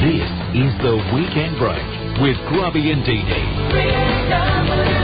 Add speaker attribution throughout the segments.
Speaker 1: This is The Weekend Break with Grubby and Dee Dee.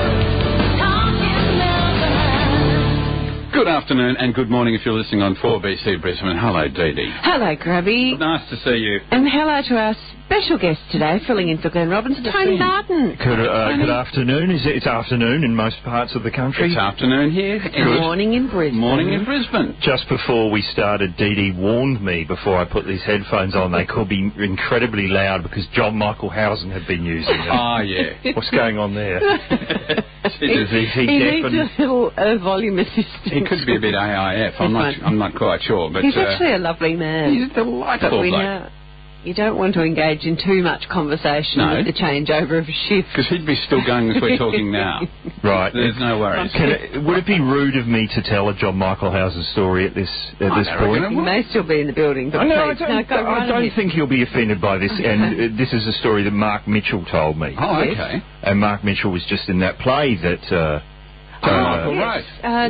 Speaker 2: Good afternoon and good morning if you're listening on 4BC Brisbane. Hello, Dee Dee.
Speaker 3: Hello, Grubby.
Speaker 2: Nice to see you.
Speaker 3: And hello to our special guest today, filling in for Glenn Robbins, Tony Martin.
Speaker 4: Good afternoon. It's afternoon in most parts of the country.
Speaker 2: It's afternoon here.
Speaker 3: Good morning in Brisbane.
Speaker 2: Morning in Brisbane.
Speaker 4: Just before we started, Dee Dee warned me before I put these headphones on they could be incredibly loud because John Michael Housen had been using them.
Speaker 2: Oh, yeah.
Speaker 4: What's going on there?
Speaker 3: He needs a little volume assistant.
Speaker 2: He could be a bit AIF. I'm not quite sure. But
Speaker 3: he's actually a lovely man.
Speaker 2: He's a delightful bloke.
Speaker 3: You don't want to engage in too much conversation with the changeover of a shift.
Speaker 2: Because he'd be still going as we're talking now.
Speaker 4: Right.
Speaker 2: There's no worries.
Speaker 4: Would it be rude of me to tell a John Michael Housen story at this point?
Speaker 3: He may still be in the building, but
Speaker 4: I don't think he'll be offended by this. And this is a story that Mark Mitchell told me.
Speaker 2: Oh, okay.
Speaker 4: And Mark Mitchell was just in that play that...
Speaker 2: right.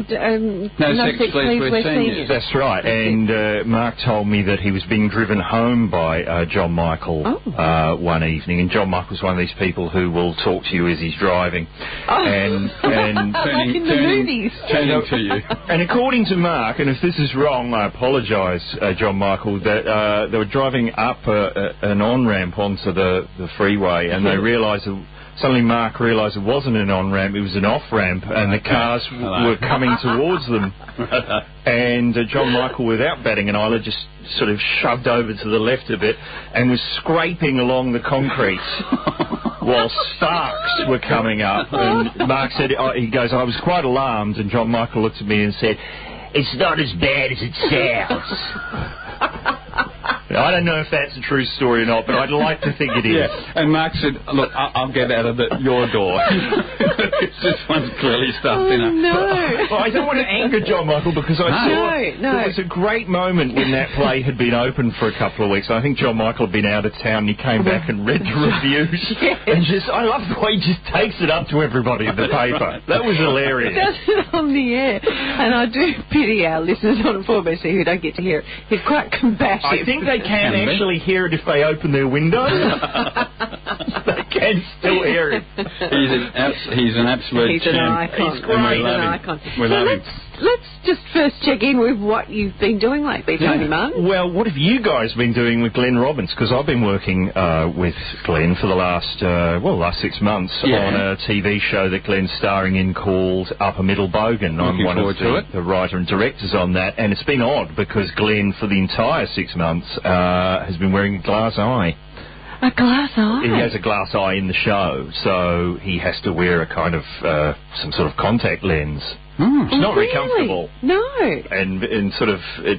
Speaker 2: No sex, please, we're seniors.
Speaker 4: That's right. And Mark told me that he was being driven home by John Michael one evening. And John Michael's one of these people who will talk to you as he's driving. And
Speaker 3: like in the movies.
Speaker 2: Turning to you.
Speaker 4: And according to Mark, and if this is wrong, I apologise, John Michael, that they were driving up an on-ramp onto the freeway and they realised that suddenly Mark realised it wasn't an on-ramp, it was an off-ramp, and the cars were coming towards them. And John Michael, without batting an eyelid, just sort of shoved over to the left a bit and was scraping along the concrete while sparks were coming up. And Mark said, he goes, I was quite alarmed, and John Michael looked at me and said, it's not as bad as it sounds. I don't know if that's a true story or not, but I'd like to think it is.
Speaker 2: Yeah. And Mark said, look, I'll get out of your door. It's just one's clearly stuffed in it.
Speaker 3: No.
Speaker 4: Well, I don't want to anger John Michael because I saw there was a great moment when that play had been open for a couple of weeks. I think John Michael had been out of town and he came back and read the reviews. And I love the way he just takes it up to everybody in the paper. That was hilarious.
Speaker 3: Does it on the air. And I do pity our listeners on 4BC who don't get to hear it. He's quite combative.
Speaker 4: I think they can actually hear it if they open their window. They can still hear it.
Speaker 2: He's an absolute
Speaker 3: He's an icon.
Speaker 4: He's great.
Speaker 3: He's an icon.
Speaker 2: We love him.
Speaker 3: Let's just first check in with what you've been doing lately, Tony Martin.
Speaker 4: Well, what have you guys been doing with Glenn Robbins? Because I've been working with Glenn for the last 6 months on a TV show that Glenn's starring in called Upper Middle Bogan. I'm one of the writer and directors on that, and it's been odd because Glenn, for the entire 6 months, has been wearing a glass eye.
Speaker 3: A glass eye?
Speaker 4: He has a glass eye in the show, so he has to wear a kind of some sort of contact lens. It's not very comfortable.
Speaker 3: No.
Speaker 4: And sort of,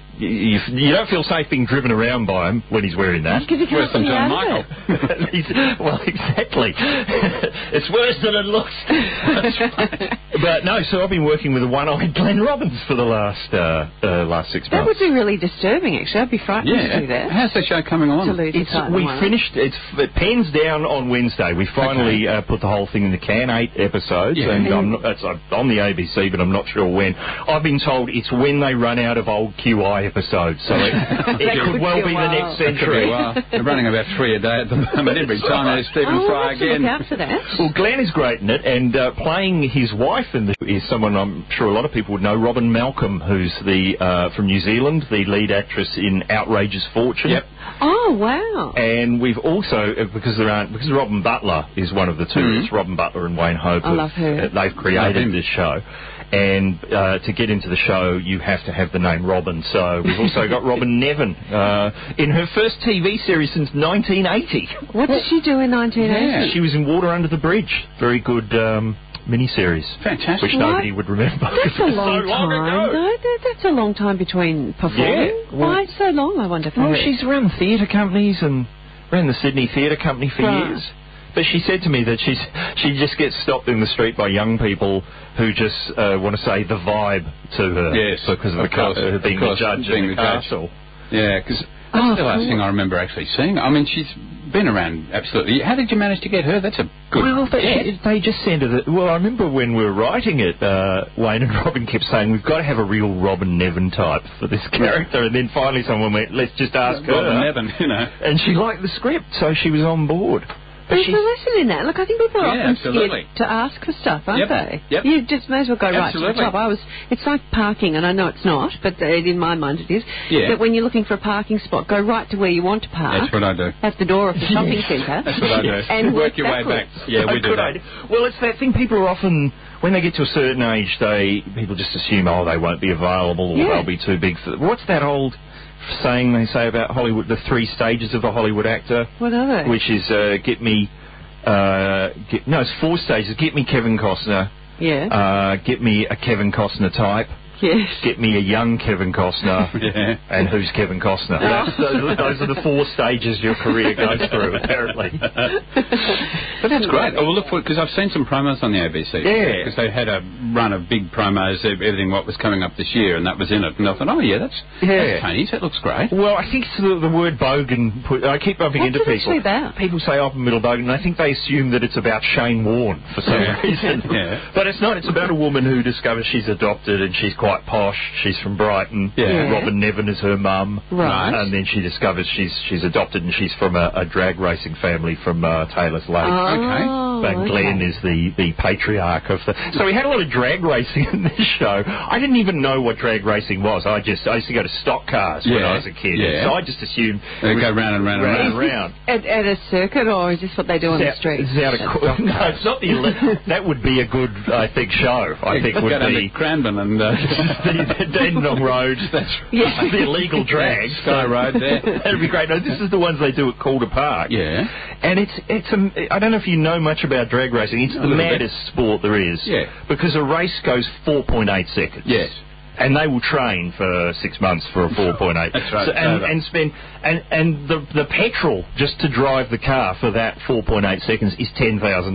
Speaker 4: you don't feel safe being driven around by him when he's wearing that.
Speaker 3: Because he can't see
Speaker 2: John
Speaker 3: out
Speaker 2: Michael.
Speaker 4: Well, exactly. It's worse than it looks. That's right. But no, so I've been working with a one-eyed Glenn Robbins for the last 6 months.
Speaker 3: That would be really disturbing, actually. I'd be frightened to do that.
Speaker 2: How's the show coming on?
Speaker 4: We finished, it pens down on Wednesday. We finally put the whole thing in the can, 8 episodes, and it's on the ABC, but I'm not sure when. I've been told it's when they run out of old QI episodes, so it could well be the next century.
Speaker 2: They're running about 3 a day at the moment. Every time there's Stephen Fry again.
Speaker 3: Look out for that.
Speaker 4: Well, Glenn is great in it, and playing his wife is someone I'm sure a lot of people would know, Robin Malcolm, who's from New Zealand, the lead actress in Outrageous Fortune.
Speaker 2: Yep.
Speaker 3: Oh, wow.
Speaker 4: And we've also, because Robin Butler is one of the two, it's Robin Butler and Wayne Hope.
Speaker 3: I love her.
Speaker 4: They've created this show. And to get into the show, you have to have the name Robin. So we've also got Robin Nevin in her first TV series since 1980.
Speaker 3: What did she do in 1980?
Speaker 4: Yeah. She was in Water Under the Bridge. Very good miniseries.
Speaker 2: Fantastic.
Speaker 4: Which nobody would remember.
Speaker 3: That's a long time. No, that's a long time between performing.
Speaker 4: Yeah. Well,
Speaker 3: why so long, I wonder?
Speaker 4: Well, she's run theatre companies and ran the Sydney Theatre Company for years. But she said to me that she just gets stopped in the street by young people who just want to say the vibe to her.
Speaker 2: Yes,
Speaker 4: because of being the judge in the castle.
Speaker 2: Yeah, because that's the last thing I remember actually seeing. I mean, she's been around, absolutely. How did you manage to get her? That's a good...
Speaker 4: Well, they just sent her... Well, I remember when we were writing it, Wayne and Robin kept saying, we've got to have a real Robin Nevin type for this character. And then finally someone went, let's just ask her.
Speaker 2: Robin Nevin, you know.
Speaker 4: And she liked the script, so she was on board.
Speaker 3: There's a lesson in that. Look, I think people are often
Speaker 2: absolutely.
Speaker 3: scared to ask for stuff, aren't they?
Speaker 2: Yep.
Speaker 3: You just may as well go right to the
Speaker 2: Absolutely.
Speaker 3: top. It's like parking, and I know it's not, but in my mind it is.
Speaker 2: Yeah.
Speaker 3: That when you're looking for a parking spot, go right to where you want to park.
Speaker 2: That's what I do.
Speaker 3: At the door of the shopping centre.
Speaker 2: That's what I do.
Speaker 3: And
Speaker 2: work your way back. Yeah, we do that.
Speaker 4: Well, it's that thing. People are often, when they get to a certain age, people just assume, they won't be available, or they'll be too big. What's that old saying they say about Hollywood? The 3 stages of a Hollywood actor.
Speaker 3: What are they?
Speaker 4: Which is it's 4 stages. Get me Kevin Costner.
Speaker 3: Yeah.
Speaker 4: Get me a Kevin Costner type.
Speaker 3: Yes.
Speaker 4: Get me a young Kevin Costner.
Speaker 2: Yeah.
Speaker 4: And who's Kevin Costner? Those are the 4 stages your career goes through, apparently.
Speaker 2: But that's great. Oh, well, look, because I've seen some promos on the ABC.
Speaker 4: Yeah.
Speaker 2: Because they had a run of big promos, everything what was coming up this year, and that was in it. And I thought, that's Tony's. That looks great.
Speaker 4: Well, I think it's the word bogan. I keep bumping into people.
Speaker 3: What's it actually about?
Speaker 4: People say upper middle bogan, and I think they assume that it's about Shane Warne for some reason.
Speaker 2: Yeah.
Speaker 4: But it's not. It's about a woman who discovers she's adopted, and she's quite posh. She's from Brighton.
Speaker 2: Yeah.
Speaker 4: Robin Nevin is her mum.
Speaker 3: Right.
Speaker 4: And then she discovers she's adopted, and she's from a drag racing family from Taylor's Lake. And Glenn is the patriarch of the... So we had a lot of drag racing in this show. I didn't even know what drag racing was. I used to go to stock cars when I was a kid.
Speaker 2: Yeah.
Speaker 4: So I just assumed...
Speaker 2: They go round and round and round.
Speaker 3: At a circuit, or is this what they do on the street?
Speaker 4: No, it's not the... That would be a good, I think, show. I think would be...
Speaker 2: Cranbourne and...
Speaker 4: the Dandenong Road. That's the illegal drag.
Speaker 2: Sky Road there.
Speaker 4: That'd be great. No, this is the ones they do at Calder Park.
Speaker 2: Yeah.
Speaker 4: And I don't know if you know much about drag racing. It's the maddest sport there is.
Speaker 2: Yeah.
Speaker 4: Because a race goes 4.8 seconds.
Speaker 2: Yes.
Speaker 4: And they will train for 6 months for a 4.8.
Speaker 2: That's right.
Speaker 4: So, and spend the petrol just to drive the car for that 4.8 seconds is $10,000.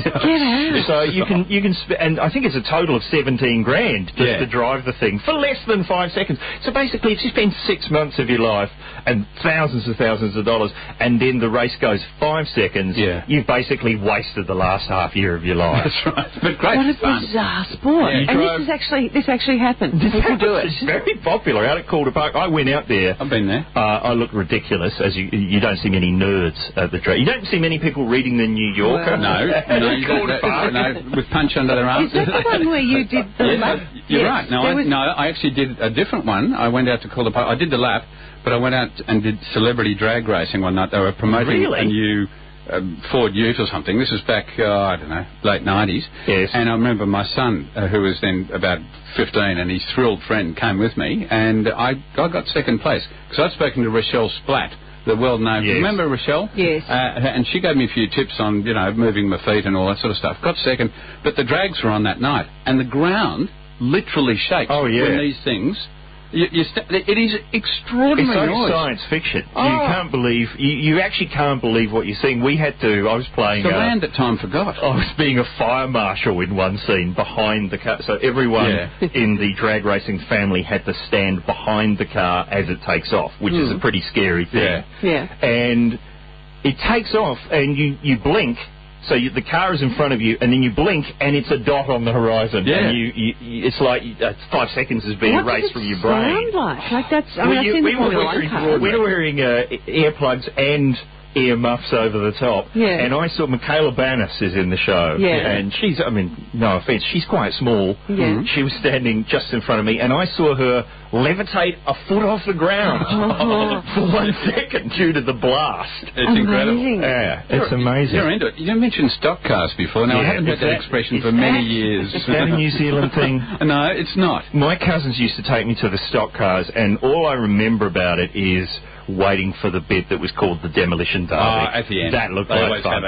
Speaker 4: So you can and I think it's a total of $17,000 just to drive the thing for less than 5 seconds. So basically, if you spend 6 months of your life and thousands of dollars, and then the race goes 5 seconds, you've basically wasted the last half year of your life.
Speaker 2: That's right. But great
Speaker 3: What a
Speaker 2: fun.
Speaker 3: bizarre sport.
Speaker 2: Yeah.
Speaker 3: And this actually happened. People do it.
Speaker 4: It's very popular out at Calder Park. I went out there.
Speaker 2: I've been there.
Speaker 4: I looked ridiculous, as you don't see many nerds at the track. You don't see many people reading the New Yorker.
Speaker 2: No, you don't. With punch under their arms.
Speaker 3: Is that the one where you did the lap?
Speaker 2: You're right. No, I actually did a different one. I went out to Calder Park. I did the lap, but I went out and did celebrity drag racing one night. They were promoting a new Ford Ute or something. This was back, I don't know, late 90s.
Speaker 4: Yes.
Speaker 2: And I remember my son, who was then about 15, and his thrilled friend came with me, and I got second place because I'd spoken to Rochelle Splatt, the well-known...
Speaker 4: Yes.
Speaker 2: Remember Rochelle?
Speaker 3: Yes.
Speaker 2: And she gave me a few tips on, moving my feet and all that sort of stuff. Got second, but the drags were on that night, and the ground literally shakes when these things... it is extraordinary
Speaker 4: It's like
Speaker 2: noise.
Speaker 4: science fiction. You can't believe... You actually can't believe what you're seeing. We had to... I was playing...
Speaker 2: The land that time forgot.
Speaker 4: I was being a fire marshal in one scene behind the car. So everyone in the drag racing family had to stand behind the car as it takes off, which is a pretty scary thing.
Speaker 3: Yeah.
Speaker 4: And it takes off, and you blink... So the car is in front of you, and then you blink, and it's a dot on the horizon.
Speaker 2: Yeah.
Speaker 4: And it's like 5 seconds is being erased from your brain.
Speaker 3: What does it sound like? That's, I've seen the Formula 1 car.
Speaker 4: We were wearing earplugs and ear muffs over the top.
Speaker 3: Yeah.
Speaker 4: And I saw Michaela Banis is in the show.
Speaker 3: Yeah.
Speaker 4: And she's, no offence, she's quite small.
Speaker 3: Yeah.
Speaker 4: She was standing just in front of me, and I saw her levitate a foot off the ground for 1 second due to the blast.
Speaker 2: It's incredible.
Speaker 4: Yeah, it's amazing.
Speaker 2: You're into it. You mentioned stock cars before. Now, I haven't heard that expression for many years.
Speaker 4: Is that a New Zealand thing?
Speaker 2: No, it's not.
Speaker 4: My cousins used to take me to the stock cars, and all I remember about it is waiting for the bit that was called the Demolition Derby.
Speaker 2: At the end.
Speaker 4: That looked
Speaker 2: they
Speaker 4: like
Speaker 2: always
Speaker 4: fun.
Speaker 2: have it.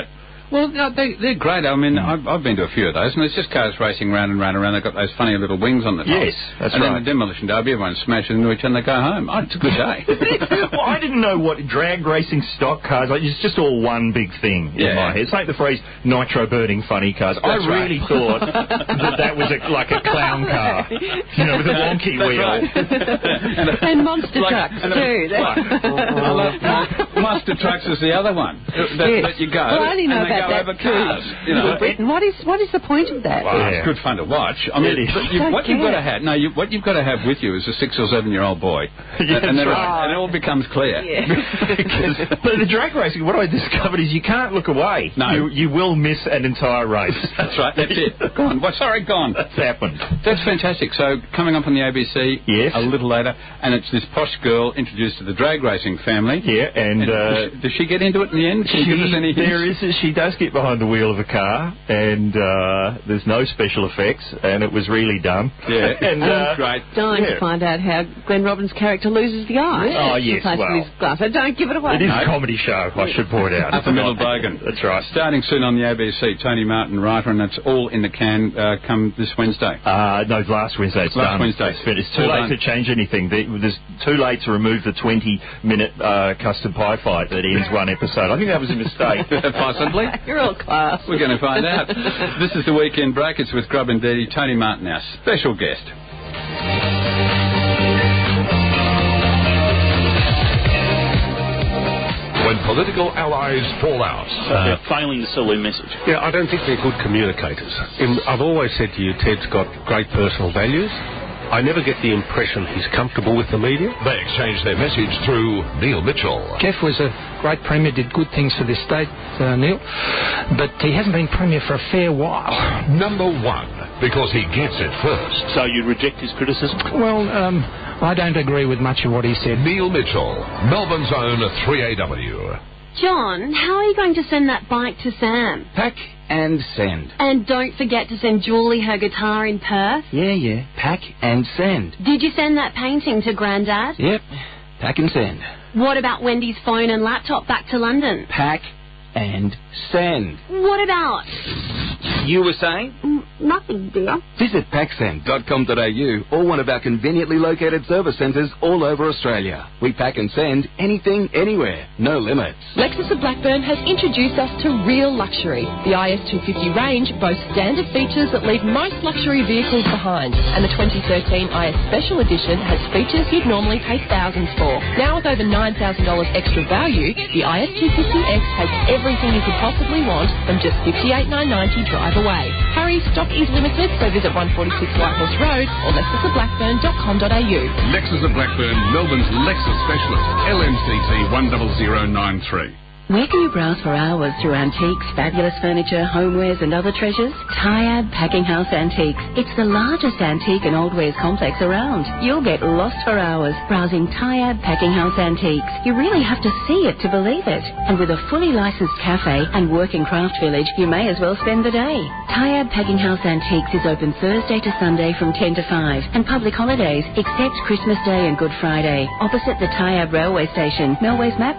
Speaker 2: Well, no, they're great. I mean, I've been to a few of those, and it's just cars racing round and round and round. They've got those funny little wings on the top.
Speaker 4: Yes, that's
Speaker 2: and
Speaker 4: right.
Speaker 2: then the demolition derby, everyone smashes into each other and they go home. Oh, it's a good day.
Speaker 4: Well, I didn't know what drag racing stock cars, like, it's just all one big thing in my head. It's like the phrase nitro burning funny cars. I really thought that was like a clown car, you know, with a wonky wheel.
Speaker 2: Right.
Speaker 3: And monster trucks too.
Speaker 2: Monster trucks is the other one that you go.
Speaker 3: Well, I only know
Speaker 2: and they
Speaker 3: about
Speaker 2: go
Speaker 3: that
Speaker 2: over cars. You know.
Speaker 3: Britain. What is the point of that?
Speaker 2: Well, it's good fun to watch. I mean, what you've got to have what you've got to have with you is a 6 or 7 year old boy, and then and it all becomes clear.
Speaker 3: Yeah.
Speaker 4: But the drag racing, what I discovered is you can't look away.
Speaker 2: No,
Speaker 4: you will miss an entire race.
Speaker 2: That's right. That's it. Gone. Well, sorry, gone.
Speaker 4: That's happened.
Speaker 2: That's fantastic. So coming up on the ABC a little later, and it's this posh girl introduced to the drag racing family.
Speaker 4: Yeah, and
Speaker 2: does she get into it in the end? Can you give us any hints?
Speaker 4: She does get behind the wheel of a car, and there's no special effects, and it was really dumb.
Speaker 2: Yeah,
Speaker 4: and
Speaker 2: great.
Speaker 3: Dying to find out how Glenn Robbins' character loses the eye.
Speaker 4: Oh yes,
Speaker 3: his glass. So don't give it away.
Speaker 4: It is a comedy show, I should point out.
Speaker 2: Upper Middle Bogan.
Speaker 4: That's right.
Speaker 2: Starting soon on the ABC. Tony Martin writer, and that's all in the can come this Wednesday.
Speaker 4: No, last Wednesday. It's
Speaker 2: last
Speaker 4: done.
Speaker 2: Wednesday.
Speaker 4: It's too late to change anything. There's too late to remove the 20-minute custard pie fight that ends one episode. I think that was a mistake.
Speaker 2: Possibly.
Speaker 3: You're all class.
Speaker 2: We're going to find out. This is the Weekend Break. It's with Grub and Dee. Tony Martin, our special guest.
Speaker 1: When political allies fall out.
Speaker 5: They're failing to sell their message.
Speaker 6: Yeah, I don't think they're good communicators. I've always said to you, Ted's got great personal values. I never get the impression he's comfortable with the media.
Speaker 1: They exchange their message through Neil Mitchell.
Speaker 7: Geoff was a great Premier, did good things for this state, Neil, but he hasn't been Premier for a fair while.
Speaker 1: Number one, because he gets it first.
Speaker 5: So you reject his criticism?
Speaker 7: Well, I don't agree with much of what he said.
Speaker 1: Neil Mitchell, Melbourne's own 3AW.
Speaker 8: John, how are you going to send that bike to Sam?
Speaker 9: Pack and send.
Speaker 8: And don't forget to send Julie her guitar in Perth.
Speaker 9: Yeah. Pack and send.
Speaker 8: Did you send that painting to Grandad?
Speaker 9: Yep. Pack and send.
Speaker 8: What about Wendy's phone and laptop back to London?
Speaker 9: Pack and send.
Speaker 8: What about...
Speaker 9: You were saying?
Speaker 8: Nothing, dear.
Speaker 9: Visit packsend.com.au or one of our conveniently located service centres all over Australia. We pack and send anything, anywhere. No limits.
Speaker 10: Lexus of Blackburn has introduced us to real luxury. The IS250 range boasts standard features that leave most luxury vehicles behind. And the 2013 IS Special Edition has features you'd normally pay thousands for. Now with over $9,000 extra value, the IS250X has everything you could possibly want from just $58,990 drive away. Hurry, stock is limited, so visit 146 Whitehorse Road or lexusofblackburn.com.au.
Speaker 11: Lexus of Blackburn, Melbourne's Lexus specialist, LMCT 10093.
Speaker 12: Where can you browse for hours through antiques, fabulous furniture, homewares and other treasures? Tyab Packing House Antiques. It's the largest antique and old wares complex around. You'll get lost for hours browsing Tyab Packing House Antiques. You really have to see it to believe it. And with a fully licensed cafe and working craft village, you may as well spend the day. Tyab Packing House Antiques is open Thursday to Sunday from 10 to 5 and public holidays except Christmas Day and Good Friday. Opposite the Tyab Railway Station, Melways Map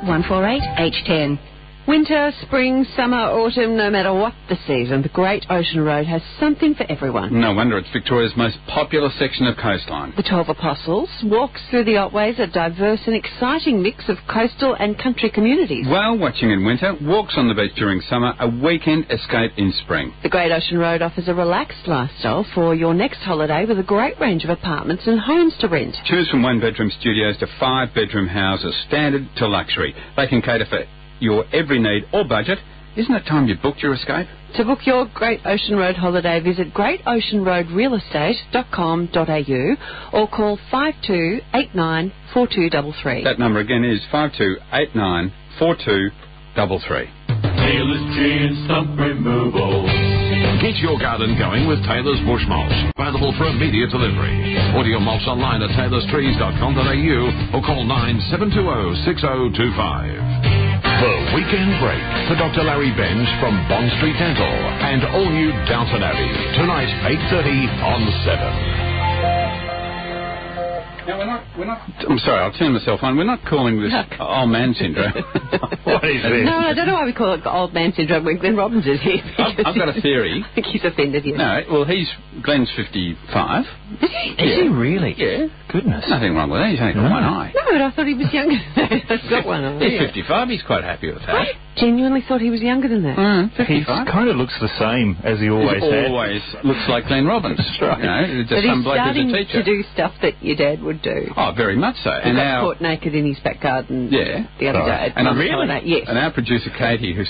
Speaker 12: 148H10.
Speaker 3: Winter, spring, summer, autumn, no matter what the season, the Great Ocean Road has something for everyone.
Speaker 2: No wonder it's Victoria's most popular section of coastline.
Speaker 3: The 12 Apostles walks through the Otways, a diverse and exciting mix of coastal and country communities.
Speaker 2: Whale watching in winter, walks on the beach during summer, a weekend escape in spring.
Speaker 3: The Great Ocean Road offers a relaxed lifestyle for your next holiday with a great range of apartments and homes to rent.
Speaker 2: Choose from 1-bedroom studios to 5-bedroom houses, standard to luxury. They can cater for your every need or budget. Isn't it time you booked your escape?
Speaker 3: To book your Great Ocean Road holiday, visit greatoceanroadrealestate.com.au or call 52894233.
Speaker 2: That number again is 52894233.
Speaker 13: Taylor's Tree and Stump Removal.
Speaker 1: Get your garden going with Taylor's Bush Mulch. Available for immediate delivery. Order your mulch online at taylorstrees.com.au or call 9720 6025. The Weekend Break for Dr. Larry Benz from Bond Street Dental and all new Downton Abbey. Tonight, 8:30 on 7.
Speaker 2: No, we're not. I'm sorry, I'll turn myself on. We're not calling this old man syndrome.
Speaker 4: What is this?
Speaker 3: No, I don't know why we call it old man syndrome when Glenn Robbins is here.
Speaker 2: I've got a theory.
Speaker 3: I think he's offended you.
Speaker 2: No, well, Glenn's 55.
Speaker 3: Is he?
Speaker 4: Is he really?
Speaker 2: Yeah.
Speaker 4: Goodness.
Speaker 2: Nothing wrong with that. He's only got one eye.
Speaker 3: No, but I thought he was younger than that. He's got one eye.
Speaker 2: He's 55. He's quite happy with that.
Speaker 3: I genuinely thought he was younger than that.
Speaker 2: 55.
Speaker 4: He kind of looks the same as he always had.
Speaker 2: Always looks like Glenn Robbins.
Speaker 4: That's right.
Speaker 2: You know, just
Speaker 3: But
Speaker 2: some
Speaker 3: he's
Speaker 2: bloke who's
Speaker 3: starting
Speaker 2: a teacher.
Speaker 3: to do stuff that your dad would do.
Speaker 2: Oh, very much so.
Speaker 3: He got caught naked in his back garden the other day.
Speaker 2: And
Speaker 3: Yes.
Speaker 2: And our producer Katie, who's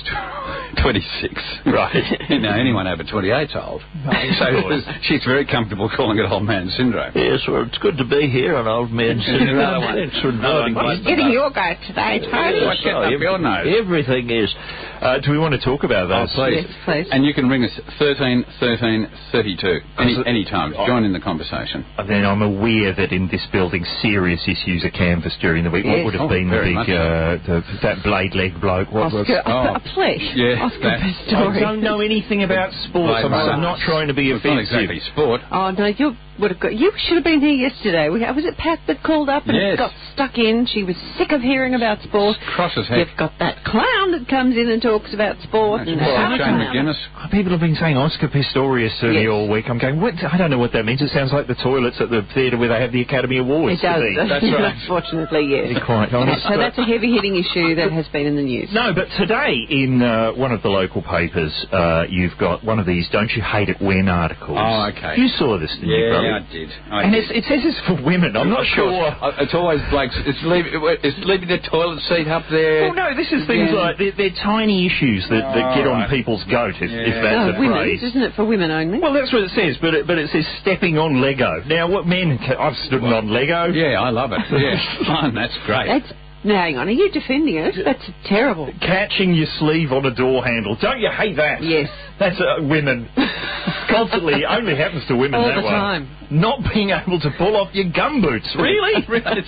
Speaker 2: 26,
Speaker 4: right?
Speaker 2: You know, anyone over 28's old. So she's very comfortable calling it old man syndrome.
Speaker 14: Yes, well, it's good to be here on old man syndrome. Thanks for inviting me.
Speaker 3: Getting your goat today, Tony.
Speaker 2: What's getting up your nose?
Speaker 14: Everything is.
Speaker 4: Do we want to talk about those?
Speaker 2: Oh, please.
Speaker 3: Yes, please.
Speaker 2: And you can ring us 13 13 32 any time. Join in the conversation.
Speaker 4: Then I'm aware that in this building serious issues are canvassed during the week.
Speaker 3: Yes.
Speaker 4: What would have been the big, that blade leg bloke?
Speaker 3: Oscar, please.
Speaker 2: Yeah,
Speaker 3: Oscar
Speaker 4: I
Speaker 3: Pistorius.
Speaker 4: don't know anything about sports. I'm not trying to be
Speaker 2: It's not
Speaker 4: offensive.
Speaker 2: exactly sport.
Speaker 3: Oh, no, you should have been here yesterday. Was it Pat that called up and
Speaker 2: Yes.
Speaker 3: got stuck in? She was sick of hearing about sport.
Speaker 2: Cross as heck.
Speaker 3: You've got that clown that comes in and talks about sport.
Speaker 2: That's
Speaker 3: And
Speaker 2: right.
Speaker 3: that
Speaker 2: Shane
Speaker 3: other
Speaker 2: McGuinness.
Speaker 4: People have been saying Oscar Pistorius to me all week. I'm going, what? I don't know what that means. It sounds like the toilets at the theatre where they have the Academy Awards.
Speaker 3: It does.
Speaker 2: That's right.
Speaker 3: Unfortunately, yes.
Speaker 4: To be quite honest.
Speaker 3: So that's a heavy-hitting issue that has been in the news.
Speaker 4: No, but today in one of the local papers, you've got one of these "Don't You Hate It When" articles.
Speaker 2: Oh, okay.
Speaker 4: You saw this, didn't you, brother?
Speaker 2: Yeah, I did.
Speaker 4: And it says it's for women. I'm not sure.
Speaker 2: It's always blokes. It's leaving the toilet seat up there.
Speaker 4: Well, no, this is things like they're tiny issues that get on people's goat, if that's a
Speaker 3: women's,
Speaker 4: phrase.
Speaker 3: isn't it, for women only?
Speaker 4: Well, that's what it says, but it says stepping on Lego. Now, what men? I've stood on Lego.
Speaker 2: Yeah, I love it. Yeah, fun. That's great.
Speaker 3: Now, hang on, are you defending it? That's terrible.
Speaker 4: Catching your sleeve on a door handle. Don't you hate that?
Speaker 3: Yes.
Speaker 4: That's women. Constantly. Only happens to women
Speaker 3: all
Speaker 4: that
Speaker 3: the
Speaker 4: way.
Speaker 3: time.
Speaker 4: Not being able to pull off your gumboots. Really?
Speaker 2: Is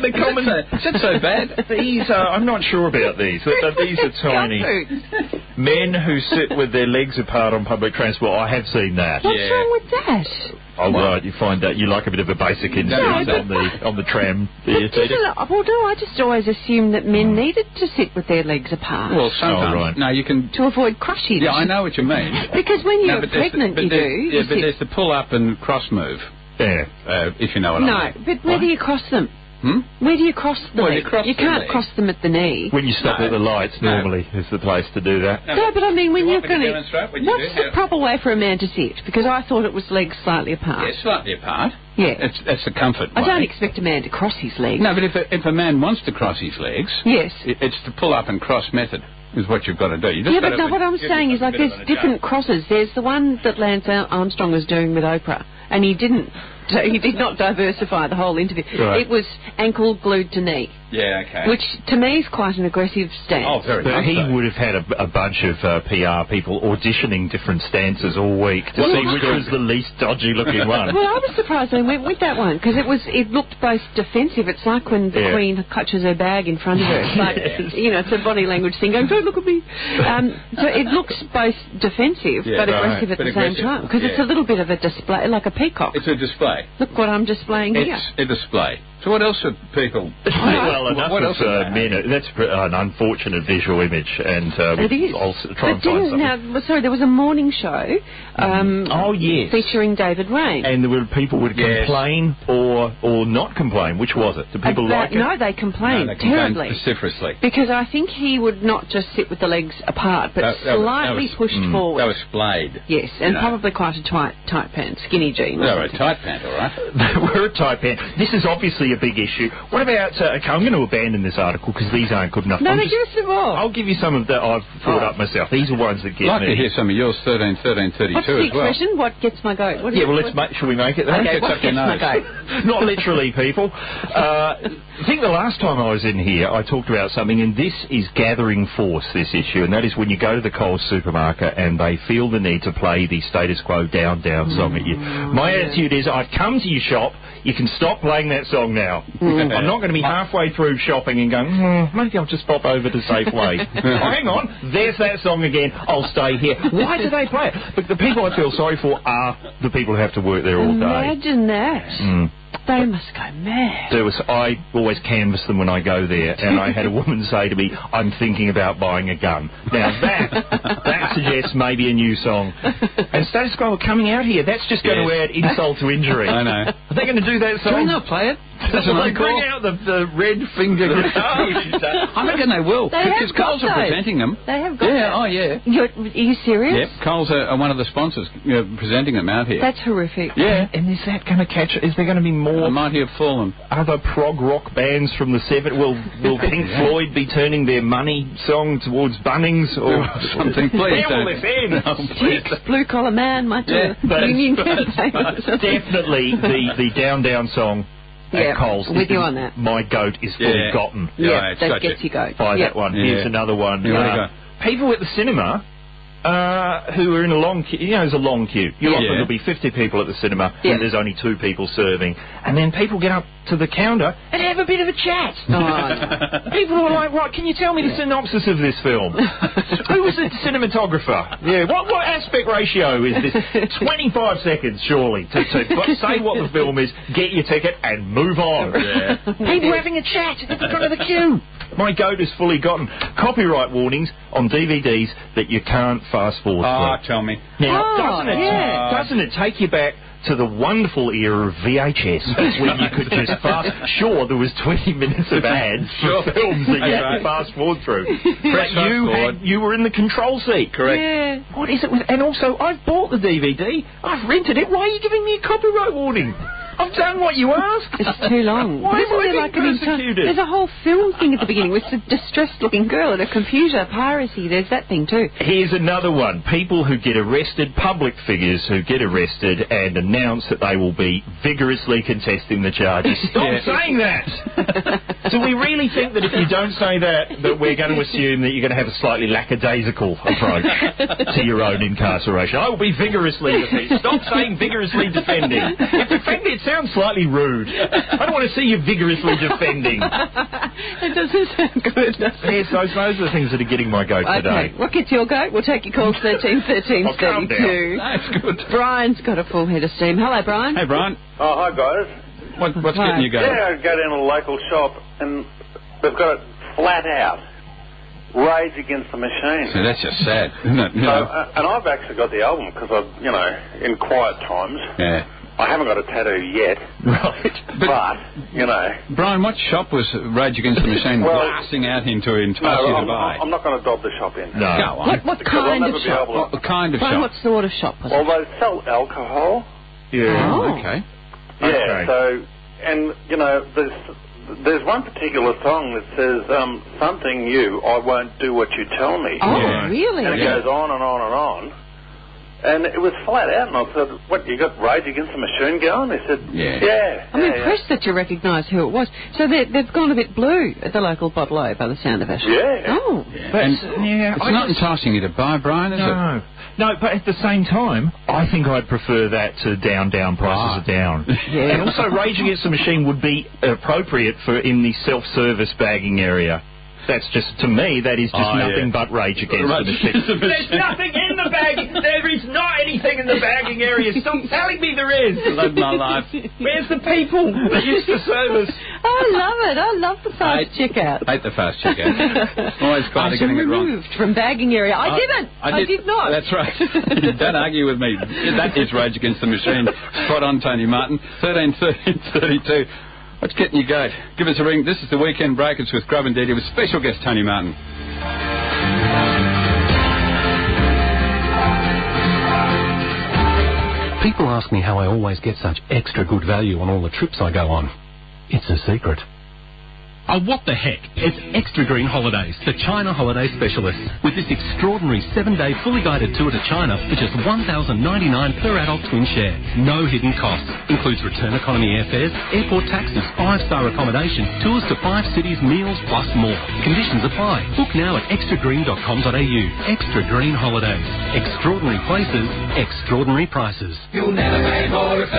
Speaker 2: that so bad?
Speaker 4: These I'm not sure about these. These are tiny. Men who sit with their legs apart on public transport. I have seen that.
Speaker 3: What's wrong with that?
Speaker 4: Oh, right, you find that you like a bit of a basic instinct on the tram.
Speaker 3: Well, no, I just always assumed that men needed to sit with their legs apart.
Speaker 2: Well, sometimes. No, you can...
Speaker 3: To avoid crushing.
Speaker 2: Yeah, I know what you mean.
Speaker 3: Because when you're pregnant, you do.
Speaker 2: Yeah, but there's the pull-up and cross move.
Speaker 4: Yeah.
Speaker 2: If you know what I mean.
Speaker 3: No, but where do you cross them? Where do you cross them?
Speaker 2: Well, you
Speaker 3: can't cross them at the knee.
Speaker 4: When you stop at the lights, normally is the place to do that.
Speaker 3: No, but I mean, when you're going to... What's the
Speaker 2: Yeah.
Speaker 3: proper way for a man to sit? Because I thought it was legs slightly apart.
Speaker 2: Yeah, slightly apart.
Speaker 3: Yeah.
Speaker 2: That's the comfort
Speaker 3: I
Speaker 2: way.
Speaker 3: don't expect a man to cross his legs.
Speaker 2: No, but if a man wants to cross his legs...
Speaker 3: Yes.
Speaker 2: It's the pull-up and cross method is what you've got to do.
Speaker 3: But no, what I'm saying is, like, there's different crosses. There's the one that Lance Armstrong was doing with Oprah, and he did not diversify the whole interview.
Speaker 4: Right.
Speaker 3: It was ankle glued to knee.
Speaker 2: Yeah, okay.
Speaker 3: Which, to me, is quite an aggressive stance.
Speaker 2: Oh, very much
Speaker 4: But he
Speaker 2: so.
Speaker 4: would have had a bunch of PR people auditioning different stances all week to see which was the least dodgy-looking one.
Speaker 3: Well, I was surprised they went with that one, because it looked both defensive. It's like when the Queen clutches her bag in front of her. It's like, it's a body language thing going, don't look at me. So it looks both defensive but aggressive at the same time, because it's a little bit of a display, like a peacock.
Speaker 2: It's a display.
Speaker 3: Look what I'm displaying here.
Speaker 2: It's a display. So what else are people...
Speaker 4: Well, enough
Speaker 2: what else
Speaker 4: of men. That's an unfortunate visual image, and
Speaker 3: it is.
Speaker 4: I'll try and find something.
Speaker 3: Now, sorry, there was a morning show
Speaker 4: yes.
Speaker 3: featuring David Rain.
Speaker 4: And there were people would complain or not complain. Which was it? Did people like it?
Speaker 3: No, they complained terribly.
Speaker 2: Vociferously.
Speaker 3: Because I think he would not just sit with the legs apart, but slightly pushed forward.
Speaker 2: That was splayed.
Speaker 3: Yes, and probably quite a tight pant, skinny jean.
Speaker 2: They were a tight pant, all right.
Speaker 4: They were a tight pant. This is obviously a big issue. What about... okay, I'm going to abandon this article because these aren't good enough.
Speaker 3: No, give us some more.
Speaker 4: I'll give you some of that I've thought up myself. These are ones that get me.
Speaker 2: I'd like to hear some of yours, 13, 13, 32
Speaker 3: What's the
Speaker 2: as well.
Speaker 3: expression? What gets my goat?
Speaker 4: Shall we make it then?
Speaker 3: Okay, what gets my goat?
Speaker 4: Not literally, people. I think the last time I was in here, I talked about something, and this is gathering force, this issue, and that is when you go to the Coles supermarket and they feel the need to play the Status Quo Down Down song at you. My attitude is, I've come to your shop, you can stop playing that song now. I'm not going to be halfway through shopping and going, maybe I'll just pop over to Safeway. Oh, hang on, there's that song again, I'll stay here. Why do they play it? But the people I feel sorry for are the people who have to work there all day.
Speaker 3: Imagine that. They must go mad.
Speaker 4: I always canvass them when I go there, and I had a woman say to me, "I'm thinking about buying a gun." Now that suggests maybe a new song. And Status Quo are coming out here. That's just going to add insult to injury.
Speaker 2: I know.
Speaker 4: Are they going to do that song?
Speaker 2: Do we not play it?
Speaker 4: Will they bring out the red finger guitar?
Speaker 2: I reckon they will. Because Coles are presenting them.
Speaker 3: They have got
Speaker 2: Yeah,
Speaker 3: that.
Speaker 2: oh yeah.
Speaker 3: Are you serious?
Speaker 2: Yep, Coles are one of the sponsors presenting them out here.
Speaker 3: That's horrific.
Speaker 2: Yeah.
Speaker 4: And is that going to catch? Is there going to be more?
Speaker 2: Mighty have fallen.
Speaker 4: Other prog rock bands from the 70s? Will Pink Floyd be turning their Money song towards Bunnings or
Speaker 2: something? Please
Speaker 4: don't.
Speaker 3: Blue Collar Man might do a union campaign.
Speaker 4: Definitely the Down song. At Coles.
Speaker 3: With you on that.
Speaker 4: My goat is fully gotten.
Speaker 3: Yeah, that gets you goat.
Speaker 4: Buy that one. Here's another one. People at the cinema who are in a long queue. You know, there's a long queue. There'll be 50 people at the cinema and there's only 2 people serving. And then people get up to the counter and have a bit of a chat. People are like, right, can you tell me the synopsis of this film? Who was the cinematographer? Yeah, what aspect ratio is this? 25 seconds, surely, to say what the film is, get your ticket and move on. People having a chat at the front of the queue. My goat is fully gotten. Copyright warnings on DVDs that you can't fast forward through.
Speaker 2: Tell me.
Speaker 4: Now, doesn't it take you back to the wonderful era of VHS when you could just fast... Sure, there was 20 minutes of ads for films that you had to fast forward through. But you were in the control seat.
Speaker 2: Correct.
Speaker 3: Yeah.
Speaker 4: What is it with... And also, I've bought the DVD. I've rented it. Why are you giving me a copyright warning? I've done what you asked.
Speaker 3: It's too long.
Speaker 4: Why am I being persecuted?
Speaker 3: There's a whole film thing at the beginning with a distressed-looking girl and a computer piracy. There's that thing too.
Speaker 4: Here's another one. People who get arrested, public figures who get arrested and announce that they will be vigorously contesting the charges. Stop saying that! Do we really think that if you don't say that we're going to assume that you're going to have a slightly lackadaisical approach to your own incarceration? I will be vigorously defending. Stop saying vigorously defending. If defending, it sounds slightly rude. I don't want to see you vigorously defending.
Speaker 3: It doesn't sound good, does it?
Speaker 4: Yes, those are the things that are getting my goat today.
Speaker 3: What gets your goat? We'll take your calls 13 13 32.
Speaker 2: That's good.
Speaker 3: Brian's got a full head of steam. Hello, Brian.
Speaker 2: Hey, Brian.
Speaker 15: Oh, hi, guys.
Speaker 2: What's getting you going?
Speaker 15: Yeah, I go down to the local shop and they've got it flat out. Rage Against the Machine.
Speaker 2: So that's just sad, isn't it?
Speaker 15: And I've actually got the album because I've, in quiet times.
Speaker 2: Yeah.
Speaker 15: I haven't got a tattoo yet.
Speaker 2: Right.
Speaker 15: But
Speaker 2: Brian, what shop was Rage Against the Machine blasting out into entice you to buy?
Speaker 15: I'm not going to dob the shop in.
Speaker 2: No. Go on.
Speaker 3: What kind of shop?
Speaker 2: What kind of shop?
Speaker 3: What sort of shop was it?
Speaker 15: Well, they sell alcohol.
Speaker 4: Yeah.
Speaker 3: Oh.
Speaker 2: Okay.
Speaker 15: Yeah, so, and, there's one particular song that says, something new, I won't do what you tell me.
Speaker 3: Oh, really?
Speaker 15: And it goes on and on and on. And it was flat out, and I said, what, you got Rage Against the Machine going? They said, yeah.
Speaker 3: I'm impressed that you recognise who it was. So they've gone a bit blue at the local Bottle O by the sound of it.
Speaker 15: Yeah.
Speaker 3: Oh.
Speaker 2: It's not enticing you to buy, Brian, is it?
Speaker 4: No, but at the same time, I think I'd prefer that to Down Prices Are Down.
Speaker 3: Yeah.
Speaker 4: And also, Rage Against the Machine would be appropriate for in the self-service bagging area. That's just, to me, that is just nothing but Rage Against the Machine. There's nothing in the bag. There is not anything in the bagging area. Stop telling me there is.
Speaker 2: Love my life.
Speaker 4: Where's the people that used to serve us?
Speaker 3: I love it. I love the fast checkout.
Speaker 2: I hate the fast checkout. Always kind of getting it wrong.
Speaker 3: Removed from bagging area. I didn't. I did not.
Speaker 2: That's right. Don't argue with me. That is Rage Against the Machine. Spot on, Tony Martin. 13 13 32. What's getting you goat? Give us a ring. This is the Weekend Breakers with Grub and Didi with special guest Tony Martin.
Speaker 6: People ask me how I always get such extra good value on all the trips I go on. It's a secret.
Speaker 16: Oh, what the heck? It's Extra Green Holidays, the China holiday specialist. With this extraordinary 7-day fully guided tour to China for just $1,099 per adult twin share. No hidden costs. Includes return economy airfares, airport taxes, 5-star accommodation, tours to 5 cities, meals, plus more. Conditions apply. Book now at extragreen.com.au. Extra Green Holidays. Extraordinary places, extraordinary prices.
Speaker 13: You'll never pay more if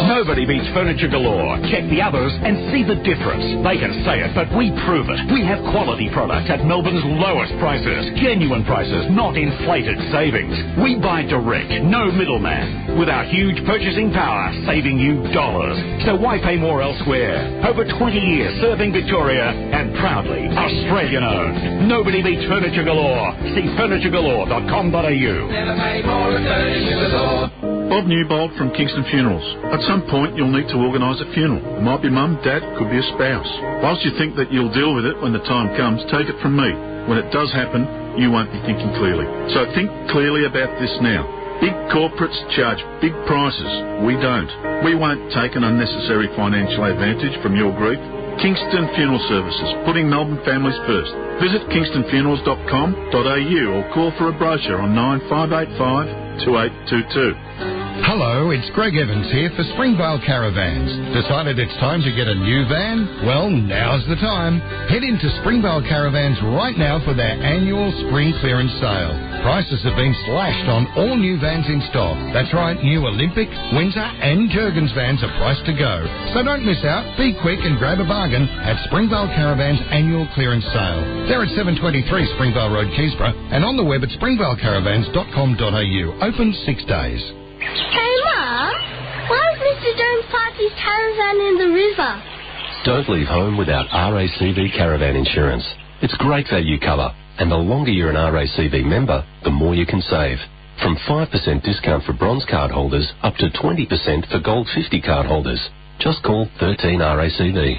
Speaker 17: Nobody beats Furniture Galore. Check the others and see the difference. They can say it, but we prove it. We have quality products at Melbourne's lowest prices. Genuine prices, not inflated savings. We buy direct, no middleman. With our huge purchasing power, saving you dollars. So why pay more elsewhere? Over 20 years serving Victoria and proudly Australian-owned. Nobody beats Furniture Galore. See furnituregalore.com.au.
Speaker 13: Never pay more at Furniture Galore.
Speaker 18: Bob Newbold from Kingston Funerals. At some point, you'll need to organise a funeral. It might be mum, dad, could be a spouse. Whilst you think that you'll deal with it when the time comes, take it from me. When it does happen, you won't be thinking clearly. So think clearly about this now. Big corporates charge big prices. We don't. We won't take an unnecessary financial advantage from your grief. Kingston Funeral Services, putting Melbourne families first. Visit kingstonfunerals.com.au or call for a brochure on 9585 2822.
Speaker 19: Hello, it's Greg Evans here for Springvale Caravans. Decided it's time to get a new van? Well, now's the time. Head into Springvale Caravans right now for their annual spring clearance sale. Prices have been slashed on all new vans in stock. That's right, new Olympic, Windsor and Jurgens vans are priced to go. So don't miss out. Be quick and grab a bargain at Springvale Caravans annual clearance sale. They're at 723 Springvale Road, Keysborough, and on the web at springvalecaravans.com.au. Open 6 days.
Speaker 8: Hey, Mum, why has Mr. Jones parked his caravan in the river?
Speaker 20: Don't leave home without RACV Caravan Insurance. It's great value cover, and the longer you're an RACV member, the more you can save. From 5% discount for bronze card holders up to 20% for gold 50 card holders. Just call 13RACV.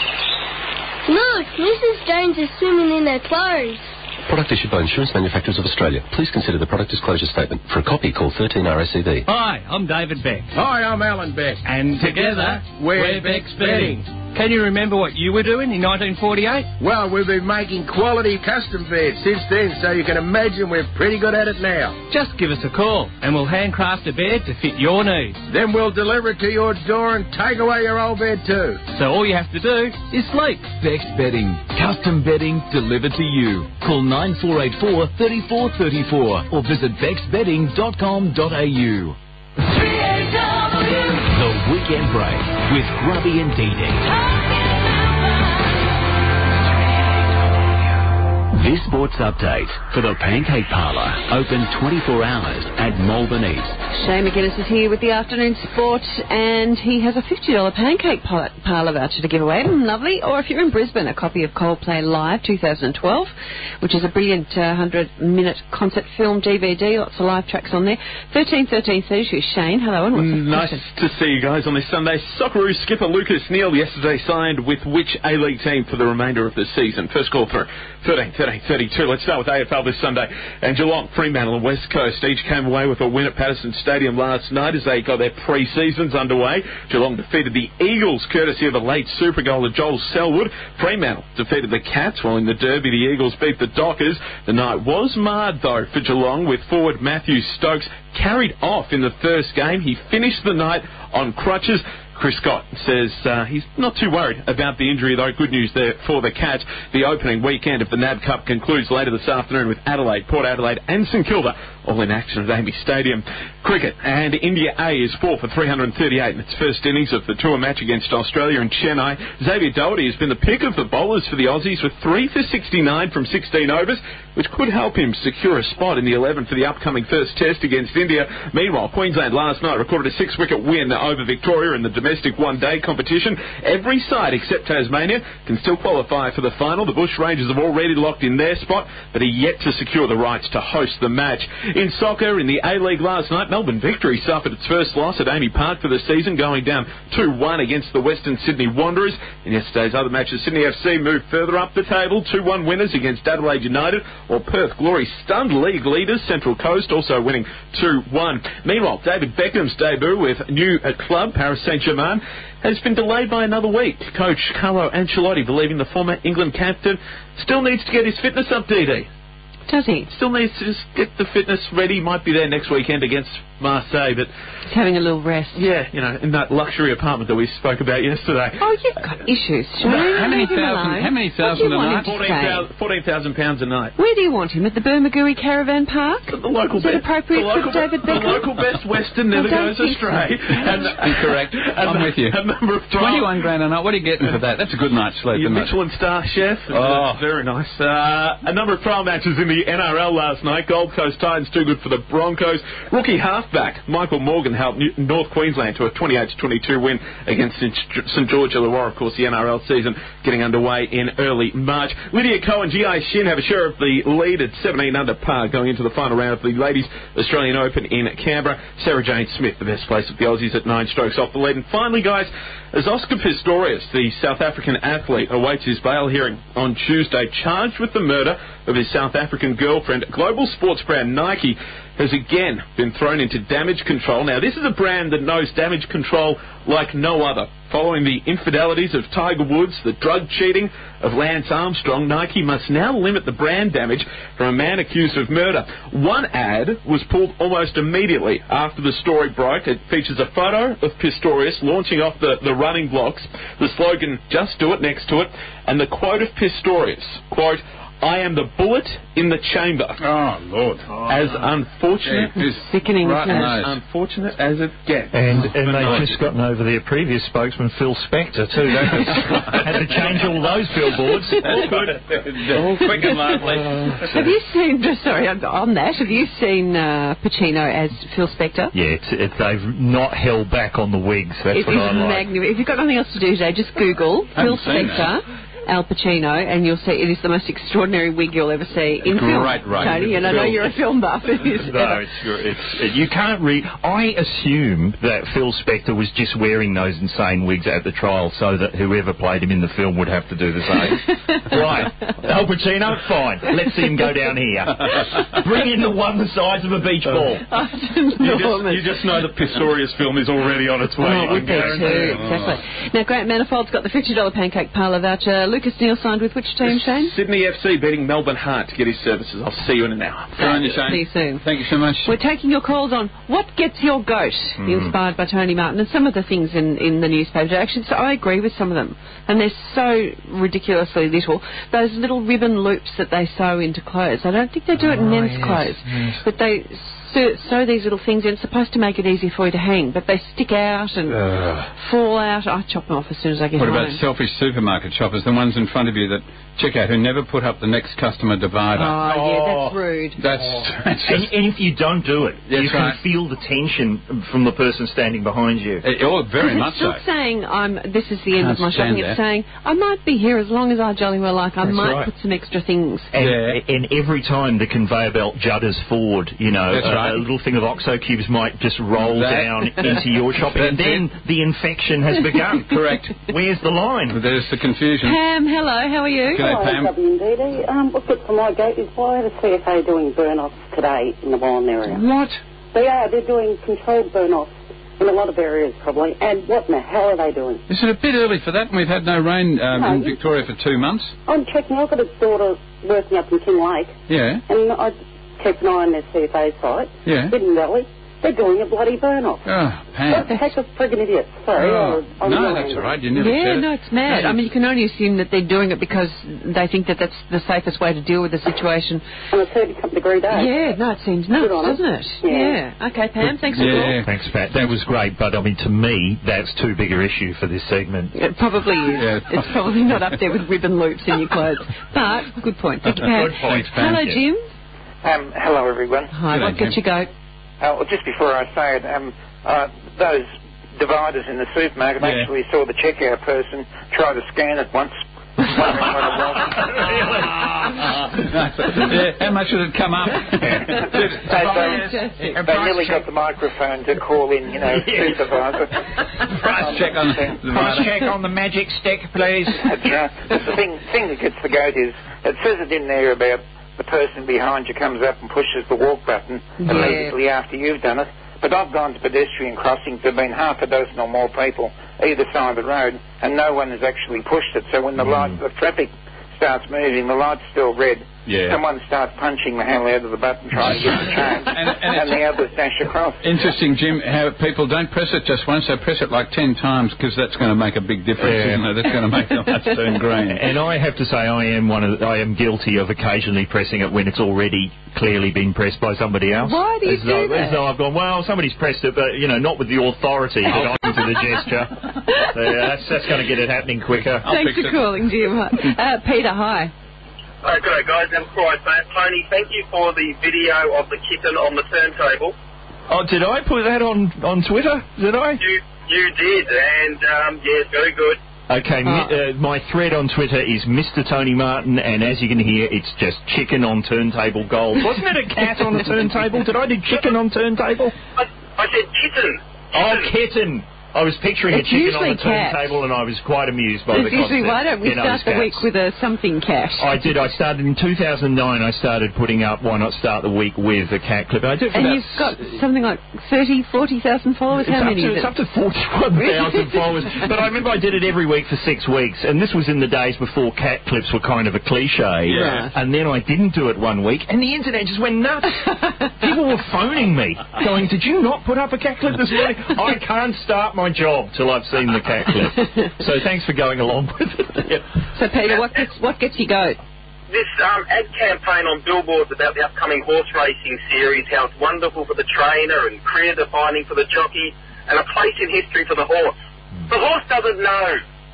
Speaker 8: Look, Mrs. Jones is swimming in her clothes.
Speaker 20: Product issued by Insurance Manufacturers of Australia. Please consider the product disclosure statement. For a copy, call 13RACV.
Speaker 21: Hi, I'm David Beck.
Speaker 22: Hi, I'm Alan Beck.
Speaker 21: And together, we're Beck's Bedding. Can you remember what you were doing in 1948?
Speaker 22: Well, we've been making quality custom beds since then, so you can imagine we're pretty good at it now.
Speaker 21: Just give us a call, and we'll handcraft a bed to fit your needs.
Speaker 22: Then we'll deliver it to your door and take away your old bed too.
Speaker 21: So all you have to do is sleep.
Speaker 23: Beck's Bedding. Custom bedding delivered to you. Call 9484 3434 or visit becksbedding.com.au. The Weekend Break with Grubby and Dee Dee. This sports update for the Pancake Parlour, open 24 hours at Melbourne East.
Speaker 3: Shane McGuinness is here with the afternoon sport, and he has a $50 Pancake Parlour voucher to give away. Lovely. Or if you're in Brisbane, a copy of Coldplay Live 2012, which is a brilliant 100-minute concert film DVD. Lots of live tracks on there. 13:30 with Shane. Hello, and what's
Speaker 24: nice to see you guys on this Sunday. Socceroo skipper Lucas Neal yesterday signed with which A-League team for the remainder of the season? First call through 13:32. Let's start with AFL this Sunday. And Geelong, Fremantle and West Coast each came away with a win at Patterson Stadium last night as they got their pre-seasons underway. Geelong defeated the Eagles courtesy of a late super goal of Joel Selwood. Fremantle defeated the Cats, while in the Derby the Eagles beat the Dockers. The night was marred though for Geelong, with forward Matthew Stokes carried off in the first game. He finished the night on crutches. Chris Scott says he's not too worried about the injury, though. Good news there for the Cats. The opening weekend of the NAB Cup concludes later this afternoon with Adelaide, Port Adelaide and St Kilda all in action at Amy Stadium. Cricket, and India A is 4 for 338 in its first innings of the tour match against Australia in Chennai. Xavier Doherty has been the pick of the bowlers for the Aussies with 3 for 69 from 16 overs, which could help him secure a spot in the 11 for the upcoming first test against India. Meanwhile, Queensland last night recorded a 6-wicket win over Victoria in the domestic one-day competition. Every side except Tasmania can still qualify for the final. The Bush Rangers have already locked in their spot, but are yet to secure the rights to host the match. In soccer, in the A-League last night, Melbourne Victory suffered its first loss at Amy Park for the season, going down 2-1 against the Western Sydney Wanderers. In yesterday's other matches, Sydney FC moved further up the table, 2-1 winners against Adelaide United, while Perth Glory stunned league leaders Central Coast, also winning 2-1. Meanwhile, David Beckham's debut with new club Paris Saint-Germain has been delayed by another week. Coach Carlo Ancelotti believing the former England captain still needs to get his fitness up, DD.
Speaker 3: Does he?
Speaker 24: Still needs to just get the fitness ready. Might be there next weekend against Marseille, but
Speaker 3: He's having a little rest.
Speaker 24: yeah, you know, in that luxury apartment that we spoke about yesterday.
Speaker 3: Oh, you've got issues, Shane.
Speaker 2: How many
Speaker 3: Leave him alone.
Speaker 2: thousand a night?
Speaker 24: £14,000 a night.
Speaker 3: Where do you want him? At the Burmagui Caravan Park?
Speaker 24: The local
Speaker 3: Is that
Speaker 24: best,
Speaker 3: appropriate for David Beckham?
Speaker 24: The local Best Western never
Speaker 3: I don't
Speaker 24: goes
Speaker 3: think
Speaker 24: astray. And
Speaker 2: Incorrect. I'm with you.
Speaker 24: A number of
Speaker 2: 21 grand a night. What are you getting for that? That's a good night's sleep,
Speaker 24: Your
Speaker 2: isn't it?
Speaker 24: Michelin star chef.
Speaker 2: Oh.
Speaker 24: Very nice. A number of trial matches in the NRL last night. Gold Coast Titans too good for the Broncos. Rookie halfback Michael Morgan helped North Queensland to a 28-22 win against St George Illawarra. Of course, the NRL season getting underway in early March. Lydia Ko and G.I. Shin have a share of the lead at 17 under par going into the final round of the Ladies Australian Open in Canberra. Sarah Jane Smith, the best place of the Aussies, at 9 strokes off the lead. And finally, guys, as Oscar Pistorius, the South African athlete, awaits his bail hearing on Tuesday, charged with the murder of his South African girlfriend, global sports brand Nike has again been thrown into damage control. Now, this is a brand that knows damage control like no other. Following the infidelities of Tiger Woods, the drug cheating of Lance Armstrong, Nike must now limit the brand damage from a man accused of murder. One ad was pulled almost immediately after the story broke. It features a photo of Pistorius launching off the running blocks, the slogan, "Just do it," next to it, and the quote of Pistorius, quote, "I am the bullet in the chamber."
Speaker 2: Oh, Lord.
Speaker 24: As unfortunate,
Speaker 3: sickening,
Speaker 24: right,
Speaker 3: isn't it?
Speaker 24: as unfortunate as it gets.
Speaker 4: And they've just gotten over their previous spokesman, Phil Spector, too. They had to change all those billboards.
Speaker 2: All quick and lively.
Speaker 3: Have you seen, sorry, on that, have you seen Pacino as Phil Spector?
Speaker 4: Yeah, they've not held back on the wigs. That's what I like.
Speaker 3: Magnificent. If you've got nothing else to do today, just Google Phil Spector, Al Pacino, and you'll see it is the most extraordinary wig you'll ever see in film.
Speaker 2: Right,
Speaker 3: Tony, and I know you're a film buff.
Speaker 4: No, you can't read. I assume that Phil Spector was just wearing those insane wigs at the trial so that whoever played him in the film would have to do the same. Right, Al Pacino, fine. Let's see him go down here. Bring in the one the size of a beach ball.
Speaker 24: You just know the Pistorius film is already on its way.
Speaker 3: Oh, would be too. Exactly. Now, Grant Manifold's got the $50 pancake parlour voucher. Lucas Neal signed with which team, Shane?
Speaker 24: Sydney FC beating Melbourne Heart to get his services. I'll see you in an hour.
Speaker 2: Good on you, Shane.
Speaker 3: See you soon.
Speaker 2: Thank you so much.
Speaker 3: We're taking your calls on what gets your goat, inspired by Tony Martin, and some of the things in the newspaper. Actually, so I agree with some of them, and they're so ridiculously little. Those little ribbon loops that they sew into clothes. I don't think they do it in men's clothes, but they sew these little things in. It's supposed to make it easy for you to hang, but they stick out and fall out. I chop them off as soon as I get home.
Speaker 2: What about selfish supermarket shoppers, the ones in front of you that check out, who never put up the next customer divider?
Speaker 3: Oh, yeah, that's rude.
Speaker 4: And if you don't do it, you can feel the tension from the person standing behind you.
Speaker 2: Very much so.
Speaker 3: It's not saying this is the end of my shopping. It's saying I might be here as long as I jolly well like. I might put some extra things.
Speaker 4: And every time the conveyor belt judders forward, you know, a little thing of OXO cubes might just roll down into your shopping, and then the infection has begun.
Speaker 2: Correct.
Speaker 4: Where's the line?
Speaker 2: There's the confusion.
Speaker 3: Pam, hello, how are you?
Speaker 2: G'day, Pam.
Speaker 5: WNDD. What's good for my gate is why are the CFA doing burn-offs today in the Warren area?
Speaker 2: What?
Speaker 5: They are. They're doing controlled burn-offs in a lot of areas, probably. And what in the hell are they doing?
Speaker 2: Is it a bit early for that? We've had no rain in Victoria for 2 months.
Speaker 5: I'm checking. I've got a daughter working up in Kinglake.
Speaker 2: Yeah.
Speaker 5: And I keep an eye on their CFA site.
Speaker 2: Yeah.
Speaker 5: Hidden Valley. They're doing a bloody burn-off.
Speaker 2: Oh, Pam.
Speaker 5: What the heck of friggin' idiots? Sorry.
Speaker 2: No, that's all right. You never said it.
Speaker 3: No, it's mad. I mean, you can only assume that they're doing it because they think that that's the safest way to deal with the situation.
Speaker 5: On a 30-something degree day.
Speaker 3: Yeah, no, it seems nuts, doesn't it? Yeah. Okay, Pam, thanks for the call.
Speaker 4: Thanks, Pat. That was great, but, I mean, to me, that's too big an issue for this segment.
Speaker 3: It probably is. It's probably not up there with ribbon loops in your clothes. But, good point. Thank you, Pam.
Speaker 4: Good point, Pam.
Speaker 3: Hello, Jim.
Speaker 7: Hello, everyone.
Speaker 3: Hi, what gets you go?
Speaker 7: Well, just before I say it, those dividers in the supermarket, I actually saw the checkout person try to scan it once. Wondering what it was.
Speaker 2: How much did it come up?
Speaker 7: They nearly got the microphone to call in, supervisor.
Speaker 2: Price check on
Speaker 7: the magic stick, please. That's right. The thing that gets the goat is, it says it in there about the person behind you comes up and pushes the walk button immediately after you've done it. But I've gone to pedestrian crossings, there have been half a dozen or more people either side of the road, and no one has actually pushed it. So when the light, the traffic starts moving, the light's still red,
Speaker 2: Yeah.
Speaker 7: And one starts punching the hell out of the button trying to get the change, and the others dash across.
Speaker 2: Interesting, Jim, how people don't press it just once, they press it like 10 times because that's going to make a big difference, isn't it? That's going to make the lights turn green.
Speaker 4: And I have to say, I am guilty of occasionally pressing it when it's already clearly been pressed by somebody else.
Speaker 3: Why do you do that?
Speaker 4: As though I've gone, well, somebody's pressed it, but, not with the authority that I'm into the gesture. So, that's going to get it happening quicker.
Speaker 3: Thanks for calling, Jim. Peter, hi.
Speaker 9: G'day guys, and right, mate. Tony, thank you for the video of the kitten on the turntable.
Speaker 4: Oh, did I put that on Twitter? Did I?
Speaker 9: You did, and yes, very good.
Speaker 4: Okay, my thread on Twitter is Mr. Tony Martin, and as you can hear, it's just chicken on turntable gold. Wasn't it a cat on a turntable? Did I do chicken on turntable?
Speaker 9: I said kitten.
Speaker 4: Oh, kitten. I was picturing a chicken on the turntable, and I was quite amused by the concept.
Speaker 3: Usually, why don't we start the week with a something cat?
Speaker 4: I did. I started in 2009. I started putting up Why Not Start the Week with a cat clip. I did.
Speaker 3: And you've got something like 40,000 followers. How many?
Speaker 4: It's up to 41,000 followers. But I remember I did it every week for 6 weeks, and this was in the days before cat clips were kind of a cliche.
Speaker 2: Yeah.
Speaker 4: And then I didn't do it one week, and the internet just went nuts. People were phoning me, going, "Did you not put up a cat clip this morning?" I can't start my job till I've seen the cat clip. So thanks for going along with it.
Speaker 3: So Peter, what gets you going?
Speaker 9: This ad campaign on billboards about the upcoming horse racing series, how it's wonderful for the trainer and career defining for the jockey, and a place in history for the horse. The horse doesn't know.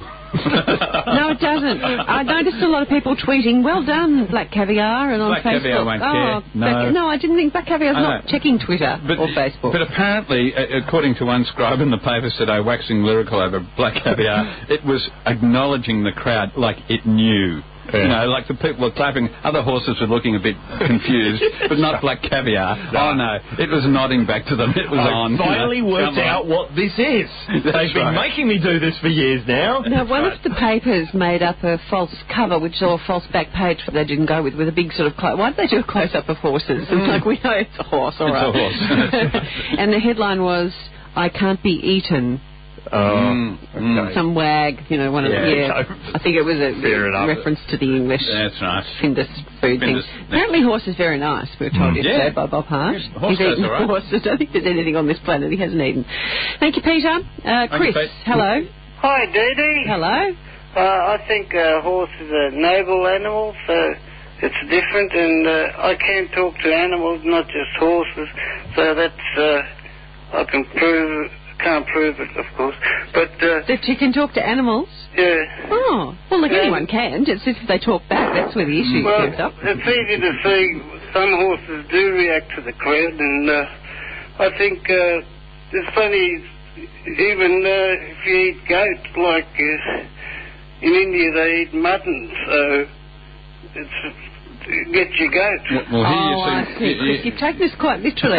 Speaker 3: No, it doesn't. I noticed a lot of people tweeting, "Well done, Black Caviar," and on
Speaker 2: Black
Speaker 3: Facebook.
Speaker 2: Caviar won't care.
Speaker 3: No, I didn't think Black Caviar's not checking Twitter or Facebook.
Speaker 2: But apparently, according to one scribe in the papers today, waxing lyrical over Black Caviar, it was acknowledging the crowd like it knew. Yeah. Like the people were clapping. Other horses were looking a bit confused, but not Black Caviar. No. Oh, no. It was nodding back to them. It was on.
Speaker 4: I finally worked out what this is. They've been making me do this for years now.
Speaker 3: Now, one of the papers made up a false cover, which saw a false back page that they didn't go with a big sort of why did they do a close-up of horses? It's like, we know it's a horse, all right.
Speaker 2: It's a horse.
Speaker 3: And the headline was, "I can't be eaten."
Speaker 4: Okay.
Speaker 3: Some wag, one of I think it was a reference to the English Findus food thing. Apparently horse is very nice, we were told yesterday by Bob Hart.
Speaker 2: Horse goes all right.
Speaker 3: I don't think there's anything on this planet he hasn't eaten. Thank you, Peter. Chris, hello.
Speaker 10: Hi, Dee Dee.
Speaker 3: Hello.
Speaker 10: I think a horse is a noble animal, so it's different, and I can talk to animals, not just horses, so that's, I can prove... Can't prove it, of course, but...
Speaker 3: that you can talk to animals?
Speaker 10: Yeah.
Speaker 3: Oh, well, look, anyone can, just if they talk back, that's where the issue comes up.
Speaker 10: It's easy to see some horses do react to the crowd, and I think it's funny, even if you eat goat, like in India they eat mutton, so it's... Get your goat.
Speaker 2: Well,
Speaker 3: I see. Chris, you've taken this quite literally.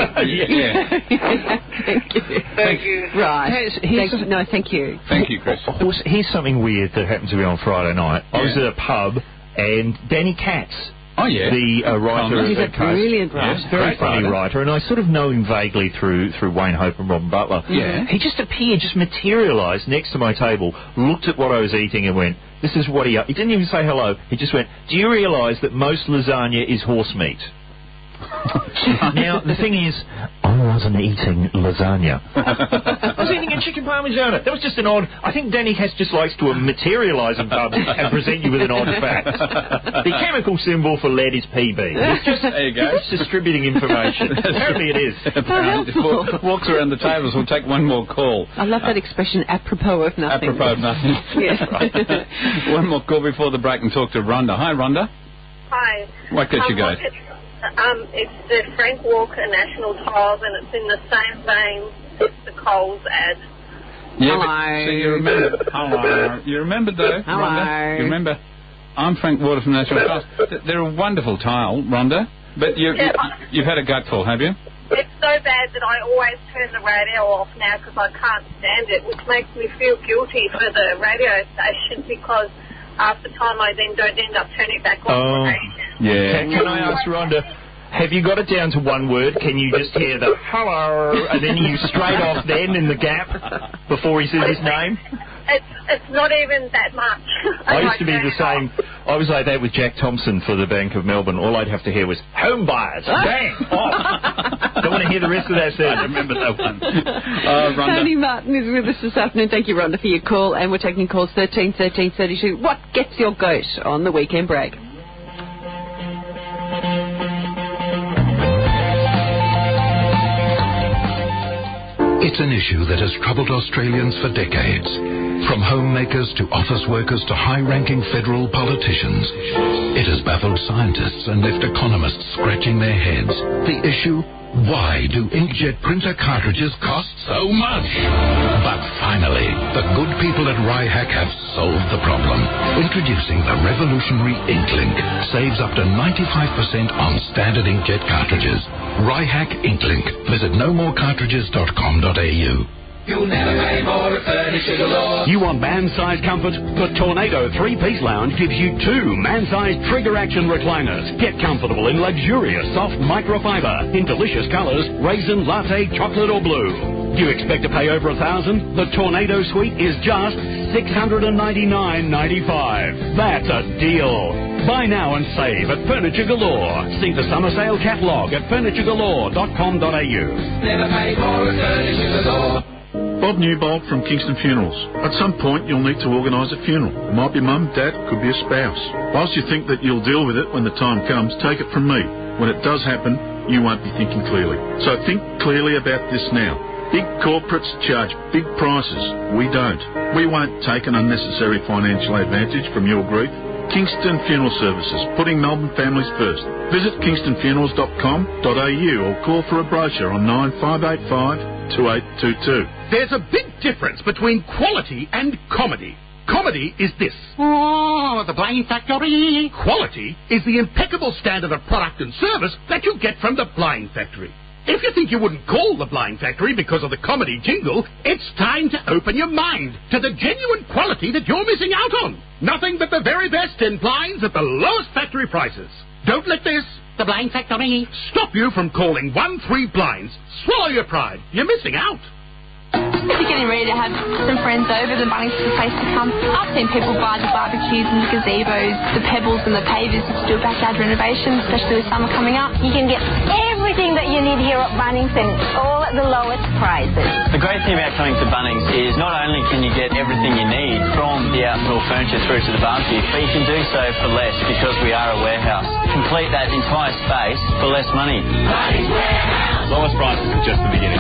Speaker 10: Thank you.
Speaker 3: Right. Thank you.
Speaker 2: Thank you, Chris.
Speaker 4: Here's something weird that happened to me on Friday night. I was at a pub, and Danny Katz, the writer,
Speaker 3: he's a brilliant writer,
Speaker 4: very funny writer, and I sort of know him vaguely through Wayne Hope and Robin Butler.
Speaker 2: Yeah.
Speaker 4: He just appeared, just materialised next to my table, looked at what I was eating, and went, "This is what he didn't even say hello. He just went, "Do you realise that most lasagna is horse meat?" Now, the thing is, I wasn't eating lasagna. I was eating a chicken parmigiana. That was just an odd... I think Danny Hess just likes to materialise in pubs and present you with an odd fact. The chemical symbol for lead is PB. It's just,
Speaker 2: there you go.
Speaker 4: It's distributing information. Apparently it is.
Speaker 2: Walks around the tables. We'll take one more call.
Speaker 3: I love that expression, apropos of nothing.
Speaker 2: Apropos of nothing.
Speaker 3: Yeah.
Speaker 2: One more call before the break and talk to Rhonda. Hi, Rhonda.
Speaker 11: Hi.
Speaker 2: What gets you going?
Speaker 11: It's the Frank Walker National Tiles, and it's in the same vein as the Coles ad.
Speaker 2: Yeah, but, so you remember... Hello. You remember, though,
Speaker 3: Hello.
Speaker 2: Rhonda? You remember... I'm Frank Walker from National Tiles. They're a wonderful tile, Rhonda, but you've had a gutful, have you?
Speaker 11: It's so bad that I always turn the radio off now because I can't stand it, which makes me feel guilty for the radio station because... half the time I then don't end up turning it back on.
Speaker 2: Yeah.
Speaker 4: Can I ask Rhonda, have you got it down to one word? Can you just hear the hello and then you straight off then in the gap before he says his name?
Speaker 11: It's not even that much.
Speaker 4: I used to be the same. I was like that with Jack Thompson for the Bank of Melbourne. All I'd have to hear was home buyers. Bang! Off. Don't want to hear the rest of that sentence.
Speaker 2: I remember that one.
Speaker 3: Tony Martin is with us this afternoon. Thank you, Rhonda, for your call. And we're taking calls 13 13 32. What gets your goat on the weekend break?
Speaker 1: It's an issue that has troubled Australians for decades. From homemakers to office workers to high-ranking federal politicians. It has baffled scientists and left economists scratching their heads. The issue? Why do inkjet printer cartridges cost so much? But finally, the good people at Ryhack have solved the problem. Introducing the revolutionary InkLink. Saves up to 95% on standard inkjet cartridges. Ryhack InkLink. Visit nomorecartridges.com.au.
Speaker 13: You'll never pay more at Furniture Galore.
Speaker 17: You want man-sized comfort? The Tornado 3-piece lounge gives you 2 man-sized trigger-action recliners. Get comfortable in luxurious soft microfiber in delicious colours, raisin, latte, chocolate or blue. Do you expect to pay over $1,000? The Tornado Suite is just $699.95. That's a deal. Buy now and save at Furniture Galore. See the summer sale catalogue at FurnitureGalore.com.au.
Speaker 13: Never pay more at Furniture Galore.
Speaker 18: Bob Newbold from Kingston Funerals. At some point, you'll need to organise a funeral. It might be mum, dad, could be a spouse. Whilst you think that you'll deal with it when the time comes, take it from me. When it does happen, you won't be thinking clearly. So think clearly about this now. Big corporates charge big prices. We don't. We won't take an unnecessary financial advantage from your grief. Kingston Funeral Services, putting Melbourne families first. Visit kingstonfunerals.com.au or call for a brochure on 9585 2822.
Speaker 22: There's a big difference between quality and comedy. Comedy is this. Oh, the Blind Factory. Quality is the impeccable standard of product and service that you get from the Blind Factory. If you think you wouldn't call the Blind Factory because of the comedy jingle, it's time to open your mind to the genuine quality that you're missing out on. Nothing but the very best in blinds at the lowest factory prices. Don't let this, the Blind Factory, stop you from calling 13 Blinds. Swallow your pride. You're missing out.
Speaker 12: If you're getting ready to have some friends over, then Bunnings is the place to come. I've seen people buy the barbecues and the gazebos, the pebbles and the pavers to do a backyard renovation, especially with summer coming up.
Speaker 14: You can get everything that you need here at Bunnings and all at the lowest prices.
Speaker 15: The great thing about coming to Bunnings is not only can you get everything you need from the outdoor furniture through to the barbecue, but you can do so for less because we are a warehouse. Complete that entire space for less money.
Speaker 13: Bunnings Warehouse.
Speaker 24: Lowest prices are just the beginning.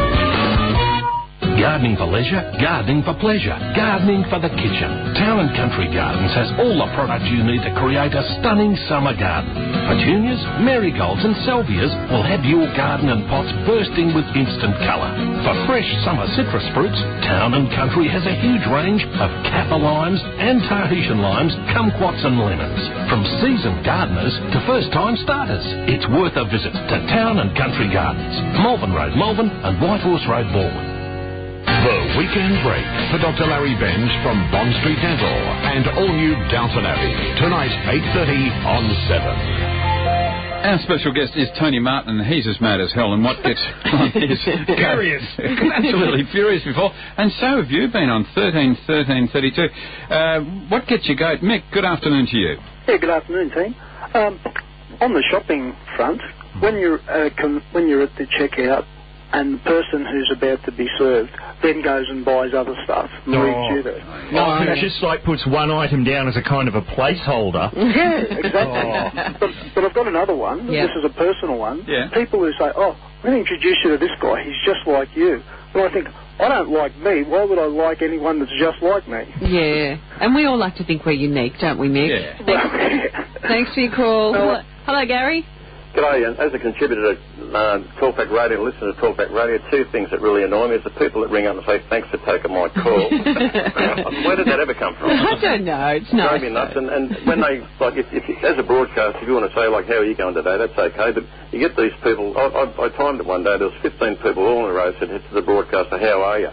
Speaker 1: Gardening for leisure, gardening for pleasure, gardening for the kitchen. Town and Country Gardens has all the products you need to create a stunning summer garden. Petunias, marigolds and salvias will have your garden and pots bursting with instant colour. For fresh summer citrus fruits, Town and Country has a huge range of Kappa limes and Tahitian limes, kumquats and lemons. From seasoned gardeners to first-time starters, it's worth a visit to Town and Country Gardens, Malvern Road, Malvern and Whitehorse Road, Baldwin.
Speaker 25: The Weekend Break for Dr. Larry Benz from Bond Street Dental and all-new Downton Abbey. Tonight, 8:30 on 7.
Speaker 2: Our special guest is Tony Martin. He's as mad as hell, and what gets on his...
Speaker 22: Furious.
Speaker 2: Absolutely furious before. And so have you been on 13 13 32. What gets you going? Mick, good afternoon to you.
Speaker 26: Yeah, good afternoon, team. On the shopping front, when you're at the checkout, and the person who's about to be served then goes and buys other stuff and leaves you there.
Speaker 4: No, it just like puts one item down as a kind of a placeholder.
Speaker 26: Yeah, exactly. But I've got another one.
Speaker 3: Yep.
Speaker 26: This is a personal one.
Speaker 2: Yeah.
Speaker 26: People who say, oh, I'm going to introduce you to this guy. He's just like you. And I think, I don't like me. Why would I like anyone that's just like me?
Speaker 3: Yeah. And we all like to think we're unique, don't we, Mick?
Speaker 26: Yeah.
Speaker 3: Thanks for your call. Hello, Gary.
Speaker 27: G'day, as a contributor to Talkback Radio and listener to Talkback Radio, 2 things that really annoy me is the people that ring up and say, thanks for taking my call. Where did that ever come from?
Speaker 3: I don't know, it's nice.
Speaker 27: Drive me nuts, and when they, like, if you, as a broadcaster, if you want to say, like, how are you going today, that's okay, but you get these people, I timed it one day, there was 15 people all in a row said to the broadcaster, how are you?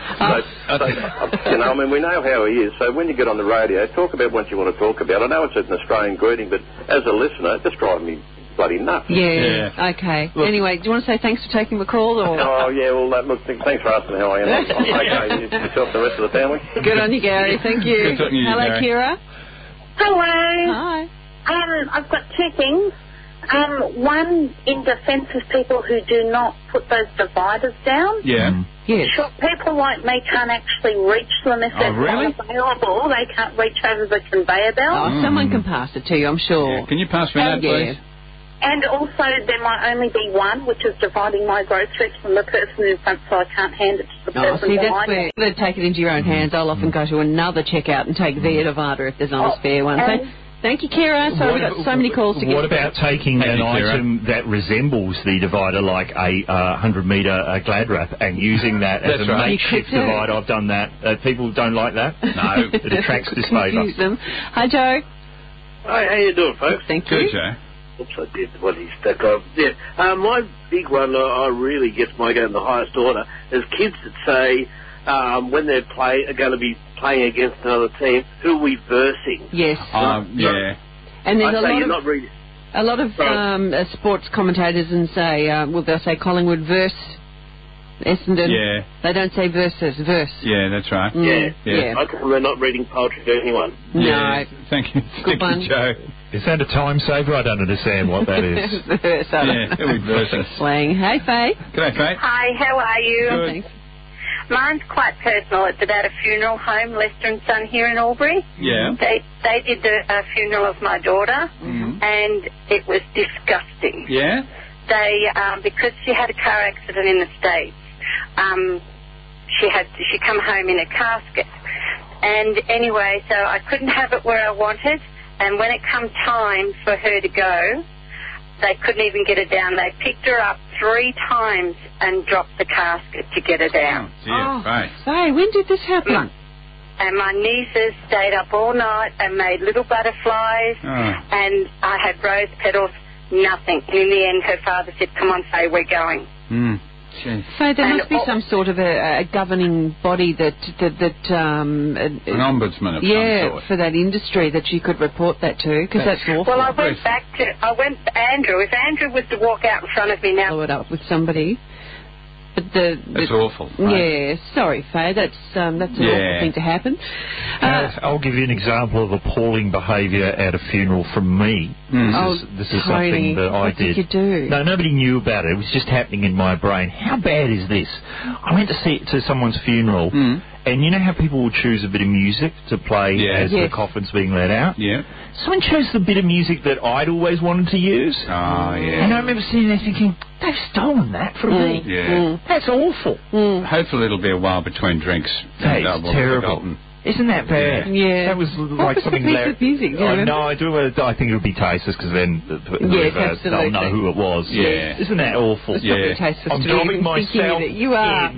Speaker 27: You know, I mean, we know how he is, so when you get on the radio, talk about what you want to talk about. I know it's an Australian greeting, but as a listener, it just drives me bloody nuts.
Speaker 3: Yeah. Okay.
Speaker 27: Look,
Speaker 3: anyway, do you want to say thanks for taking the call? Or?
Speaker 27: Oh, yeah, well, look, thanks for asking how I am. I'm okay. Yourself, the rest of the family?
Speaker 3: Good on you, Gary. Thank you.
Speaker 27: Good talking to you,
Speaker 3: Hello,
Speaker 27: Gary.
Speaker 3: Kira.
Speaker 11: Hello.
Speaker 3: Hi.
Speaker 11: I've got two things. One, in defence of people who do not put those dividers down.
Speaker 2: Yeah.
Speaker 3: Yes.
Speaker 11: Sure, people like me can't actually reach them if they're
Speaker 2: really?
Speaker 11: not available. They can't reach over the conveyor belt.
Speaker 3: Oh, someone can pass it to you, I'm sure.
Speaker 2: Yeah. Can you pass me that, please?
Speaker 11: And also, there might only be one, which is dividing my groceries from the person in front, so I can't hand it to the person
Speaker 3: See, that's
Speaker 11: behind
Speaker 3: where
Speaker 11: me.
Speaker 3: they take it into your own hands. I'll often go to another checkout and take their divider if there's not a spare one. So, thank you, Kira. So we've got so many calls to get
Speaker 4: What
Speaker 3: through.
Speaker 4: about taking an item that resembles the divider, like a 100-metre Glad Wrap, and using that as
Speaker 2: That's
Speaker 4: a
Speaker 2: right.
Speaker 4: makeshift divider? I've done that. People don't like that. No, it attracts disfavour.
Speaker 3: Confuse them. Hi, Joe.
Speaker 6: Hi, how you doing, folks?
Speaker 3: Thank
Speaker 2: Good,
Speaker 3: you.
Speaker 2: Joe.
Speaker 6: Oops, I did what he stuck off. Yeah, my big one, I really guess my go in the highest order, is kids that say when they're are going to be playing against another team, who are we versing?
Speaker 3: Yes.
Speaker 2: Yeah.
Speaker 3: And there's
Speaker 6: I
Speaker 3: a
Speaker 6: say
Speaker 3: lot
Speaker 6: you're
Speaker 3: of...
Speaker 6: not reading.
Speaker 3: A lot of sports commentators and say, they'll say Collingwood verse Essendon.
Speaker 2: Yeah.
Speaker 3: They don't say versus, verse.
Speaker 2: Yeah, that's right.
Speaker 6: Yeah. I can remember not reading poetry to anyone.
Speaker 2: Yeah. Thank you.
Speaker 3: Good one.
Speaker 2: Joe.
Speaker 4: Is that a time saver? I don't understand what that is.
Speaker 3: Verse, I don't know.
Speaker 2: Who are we versing?
Speaker 3: Slang. Hey, Faye.
Speaker 2: G'day, Faye.
Speaker 11: Hi, how are you?
Speaker 2: Good.
Speaker 3: Thanks.
Speaker 11: Mine's quite personal. It's about a funeral home, Lester and Son here in Albury.
Speaker 2: Yeah.
Speaker 11: They did the funeral of my daughter, and it was disgusting.
Speaker 2: Yeah?
Speaker 11: They, because she had a car accident in the States, she come home in a casket. And anyway, so I couldn't have it where I wanted, and when it come time for her to go, they couldn't even get her down. They picked her up 3 times and dropped the casket to get her down.
Speaker 2: Oh, dear.
Speaker 3: Faye, when did this happen?
Speaker 11: And my nieces stayed up all night and made little butterflies, and I had rose petals, nothing. And in the end, her father said, "Come on, Faye, we're going."
Speaker 3: So there must be some sort of a governing body that
Speaker 2: an ombudsman of some sort.
Speaker 3: for that industry that you could report that to, because that's awful.
Speaker 11: Well, I went to Andrew. If Andrew was to walk out in front of me now,
Speaker 3: follow it up with somebody. But
Speaker 2: that's awful. Right?
Speaker 3: Yeah, sorry, Faye. That's an awful thing to happen.
Speaker 4: I'll give you an example of appalling behaviour at a funeral from me. This is something that I did.
Speaker 3: What did you do?
Speaker 4: No, nobody knew about it. It was just happening in my brain. How bad is this? I went to someone's funeral, and you know how people will choose a bit of music to play as the coffin's being let out?
Speaker 2: Yeah.
Speaker 4: Someone chose the bit of music that I'd always wanted to use.
Speaker 2: Oh, yeah.
Speaker 4: And I remember sitting there thinking, they've stolen that from me.
Speaker 2: Yeah.
Speaker 4: That's awful.
Speaker 2: Hopefully it'll be a while between drinks.
Speaker 4: That's terrible. Isn't that bad?
Speaker 3: Yeah.
Speaker 4: That was like something
Speaker 3: piece of music,
Speaker 4: I think it would be tasteless, because then they'll know who it was.
Speaker 2: Yeah.
Speaker 4: Isn't that awful? I'm dropping myself
Speaker 3: You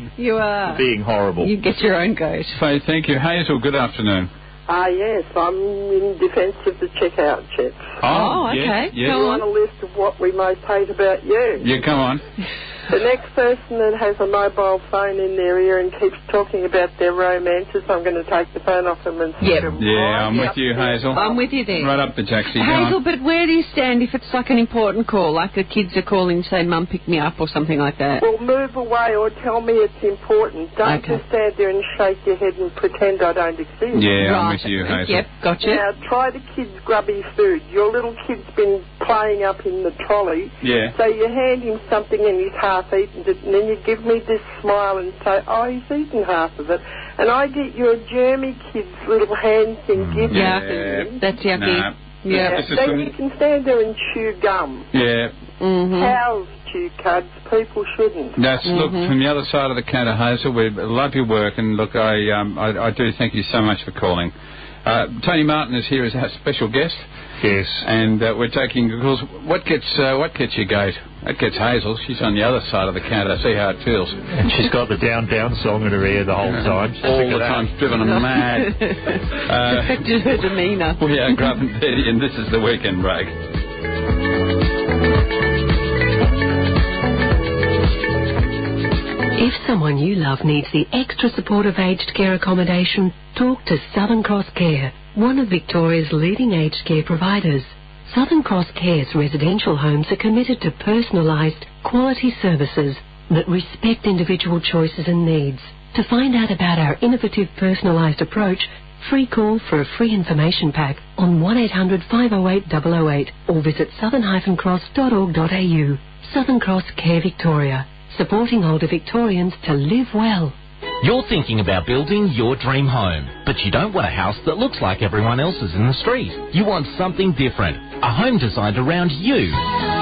Speaker 3: are
Speaker 4: being horrible.
Speaker 3: You get your own goat.
Speaker 2: Faye, thank you. Hazel, good afternoon.
Speaker 8: Yes, I'm in defence of the checkout checks.
Speaker 2: Oh,
Speaker 3: okay.
Speaker 2: Yes.
Speaker 8: You want a list of what we most hate about you?
Speaker 2: Yeah, come on.
Speaker 8: The next person that has a mobile phone in their ear and keeps talking about their romances, I'm going to take the phone off them and set them right
Speaker 2: I'm with you, Hazel.
Speaker 3: I'm with you there.
Speaker 2: Right up the taxi.
Speaker 3: Hazel, but where do you stand if it's like an important call, like the kids are calling, say, Mum, pick me up or something like that?
Speaker 8: Well, move away or tell me it's important. Don't just stand there and shake your head and pretend I don't exist.
Speaker 2: Yeah, I'm with you, Hazel.
Speaker 3: Yep, gotcha.
Speaker 8: Now, try the kids' grubby food. Your little kid's been playing up in the trolley.
Speaker 2: Yeah.
Speaker 8: So you hand him something and he's half eaten it, and then you give me this smile and say, oh, he's eaten half of it. And I get your germy kid's little hand thing given to him.
Speaker 3: That's yucky.
Speaker 2: Nah.
Speaker 8: Yeah. Then you can stand there and chew gum.
Speaker 2: Yeah.
Speaker 8: Cows chew cuds. People shouldn't.
Speaker 2: Look, from the other side of the counter, Hazel, we love your work, and look, I do thank you so much for calling. Tony Martin is here as our special guest.
Speaker 4: Yes.
Speaker 2: And we're taking calls. What gets your goat? That gets Hazel. She's on the other side of the counter. See how it feels.
Speaker 4: And she's got the down song in her ear the whole time.
Speaker 2: All the time. It's driven her mad.
Speaker 3: Affected her demeanour.
Speaker 2: We are Grubb and Betty, and this is the Weekend Break.
Speaker 16: If someone you love needs the extra support of aged care accommodation, talk to Southern Cross Care, one of Victoria's leading aged care providers. Southern Cross Care's residential homes are committed to personalised, quality services that respect individual choices and needs. To find out about our innovative personalised approach, free call for a free information pack on 1800 508 008 or visit southern-cross.org.au. Southern Cross Care Victoria, supporting older Victorians to live well.
Speaker 5: You're thinking about building your dream home, but you don't want a house that looks like everyone else's in the street. You want something different, a home designed around you.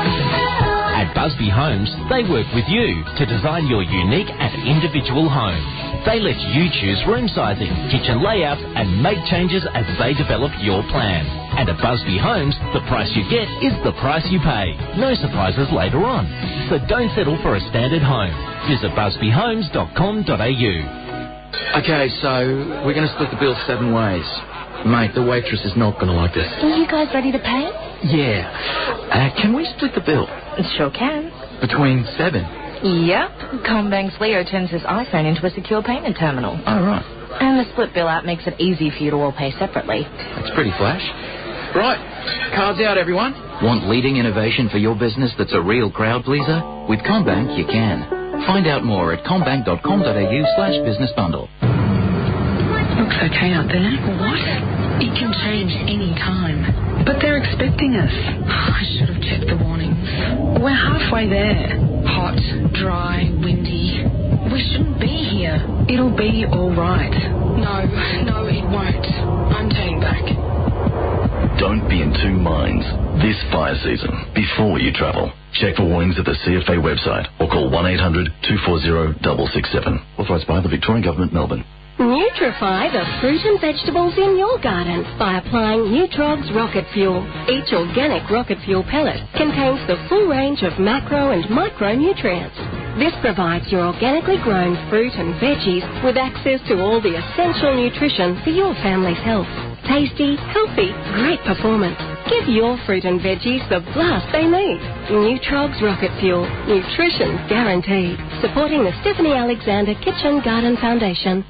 Speaker 5: At Busby Homes, they work with you to design your unique and individual home. They let you choose room sizing, kitchen layouts and make changes as they develop your plan. And at Busby Homes, the price you get is the price you pay. No surprises later on. So don't settle for a standard home. Visit busbyhomes.com.au.
Speaker 7: Okay, so we're going to split the bill 7 ways. Mate, the waitress is not going to like this.
Speaker 9: Are you guys ready to pay?
Speaker 7: Yeah. Can we split the bill?
Speaker 9: Sure can.
Speaker 7: Between 7?
Speaker 9: Yep. Combank's Leo turns his iPhone into a secure payment terminal.
Speaker 7: Oh, right.
Speaker 9: And the split bill app makes it easy for you to all pay separately.
Speaker 7: That's pretty flash. Right. Cards out, everyone. Want leading innovation for your business that's a real crowd pleaser? With Combank, you can. Find out more at combank.com.au/businessbundle.
Speaker 19: Looks okay out there. What? It can change any time. But they're expecting us. I should have checked the warnings. We're halfway there. Hot, dry, windy. We shouldn't be here. It'll be all right. No, it won't. I'm turning back.
Speaker 20: Don't be in two minds this fire season before you travel. Check for warnings at the CFA website or call 1-800-240-667. Authorised by the Victorian Government, Melbourne.
Speaker 14: Nutrify the fruit and vegetables in your garden by applying Nutrog's Rocket Fuel. Each organic Rocket Fuel pellet contains the full range of macro and micronutrients. This provides your organically grown fruit and veggies with access to all the essential nutrition for your family's health. Tasty, healthy, great performance. Give your fruit and veggies the blast they need. Nutrog's Rocket Fuel. Nutrition guaranteed. Supporting the Stephanie Alexander Kitchen Garden Foundation.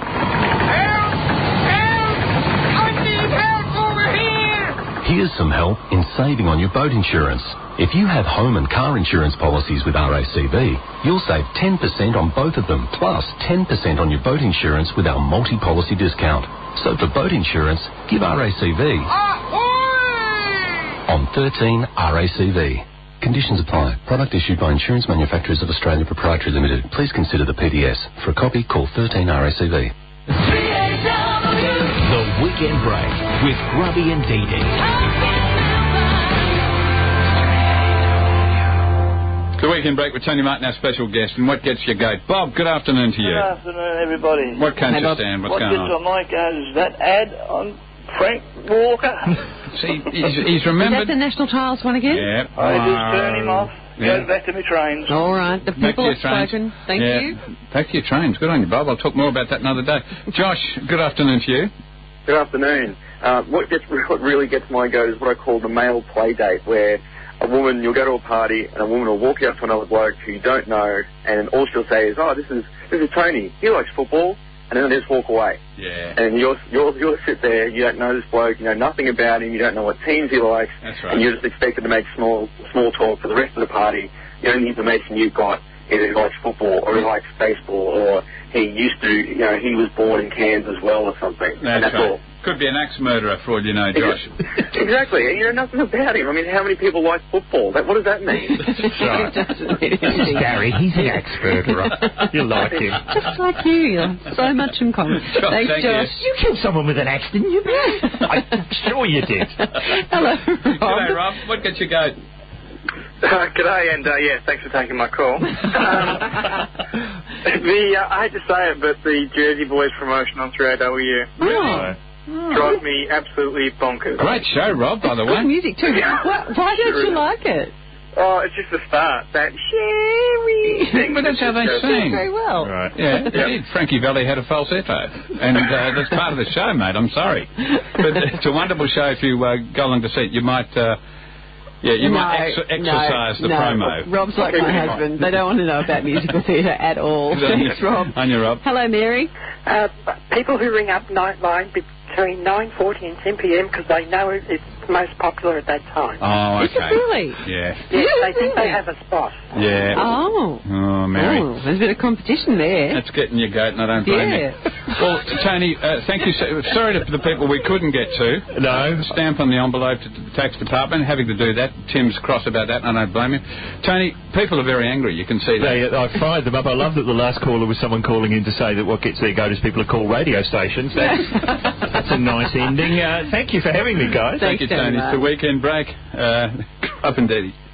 Speaker 1: Here's some help in saving on your boat insurance. If you have home and car insurance policies with RACV, you'll save 10% on both of them, plus 10% on your boat insurance with our multi-policy discount. So for boat insurance, give RACV on 13 RACV. Conditions apply. Product issued by Insurance Manufacturers of Australia Proprietary Limited. Please consider the PDS. For a copy, call 13 RACV.
Speaker 17: The Weekend Break with Grubby and Dee Dee.
Speaker 2: The Weekend Break with Tony Martin, our special guest. And what gets your goat? Bob, good afternoon to you.
Speaker 21: Good afternoon, everybody.
Speaker 2: What can't you stand? What's going on?
Speaker 21: What gets on my goat is that ad on Frank Walker.
Speaker 2: See, he's remembered.
Speaker 3: Is that the National Trials one again?
Speaker 2: Yeah.
Speaker 21: I just turn him off. Go back to my trains.
Speaker 3: All right. The people have spoken. Thank you.
Speaker 2: Back to your trains. Good on you, Bob. I'll talk more about that another day. Josh, good afternoon to you.
Speaker 23: Good afternoon. What really gets my goat is what I call the male play date, where a woman, you'll go to a party and a woman will walk up to another bloke who you don't know, and all she'll say is, "Oh, this is Tony. He likes football," and then they'll just walk away.
Speaker 2: Yeah.
Speaker 23: And you'll sit there. You don't know this bloke. You know nothing about him. You don't know what teams he likes.
Speaker 2: That's right.
Speaker 23: And you're just expected to make small talk for the rest of the party. The only information you've got is he likes football, or he likes baseball, or he used to, he was born in Cairns as well, or something.
Speaker 2: That's right.
Speaker 23: all.
Speaker 2: Could be an axe murderer for all you know, Josh.
Speaker 23: Exactly. And you know nothing about him. I mean, how many people like football? What does that mean?
Speaker 2: That's right.
Speaker 7: Gary, he's an expert. You like him.
Speaker 3: Just like you. You're so much in common. Thanks, Josh.
Speaker 7: You killed someone with an axe, didn't you? I'm sure you did.
Speaker 3: Hello, Rob.
Speaker 2: G'day, Rob. What gets you go?
Speaker 23: G'day, and thanks for taking my call. I hate to say it, but the Jersey Boys promotion on 3AW drives me absolutely bonkers.
Speaker 2: Great show, Rob, by the way.
Speaker 3: Good music too. Why don't you like it?
Speaker 23: Oh, it's just the start. That Sherry thing.
Speaker 2: But that's how they sing.
Speaker 3: Very well.
Speaker 2: Right. Yeah, indeed. Frankie Valli had a falsetto. And that's part of the show, mate. I'm sorry. But it's a wonderful show. If you go along to see it, you might... exercise the promo.
Speaker 3: Rob's like my husband. They don't want to know about musical theatre at all. Thanks, Rob.
Speaker 2: On you, Rob.
Speaker 3: Hello, Mary.
Speaker 8: People who ring up 9 line
Speaker 10: between 9:40 and 10 p.m. because they know it's most popular at that time.
Speaker 2: Oh, okay.
Speaker 3: Is it really?
Speaker 2: Yeah.
Speaker 10: Yes, they think they have a spot.
Speaker 2: Yeah.
Speaker 3: Oh.
Speaker 2: Oh, Mary.
Speaker 3: Oh, there's a bit of competition there.
Speaker 2: That's getting your goat, and I don't blame you. Well, Tony, thank you. Sorry to the people we couldn't get to.
Speaker 4: No.
Speaker 2: Stamp on the envelope to the tax department. Having to do that. Tim's cross about that, and I don't blame you. Tony, people are very angry. You can see that.
Speaker 4: I fired them up. I love that the last caller was someone calling in to say that what gets their goat is people are called radio stations. That's a nice ending. Thank you for having me, guys.
Speaker 2: Thank you, Tony. It's the weekend break. Up and Daddy.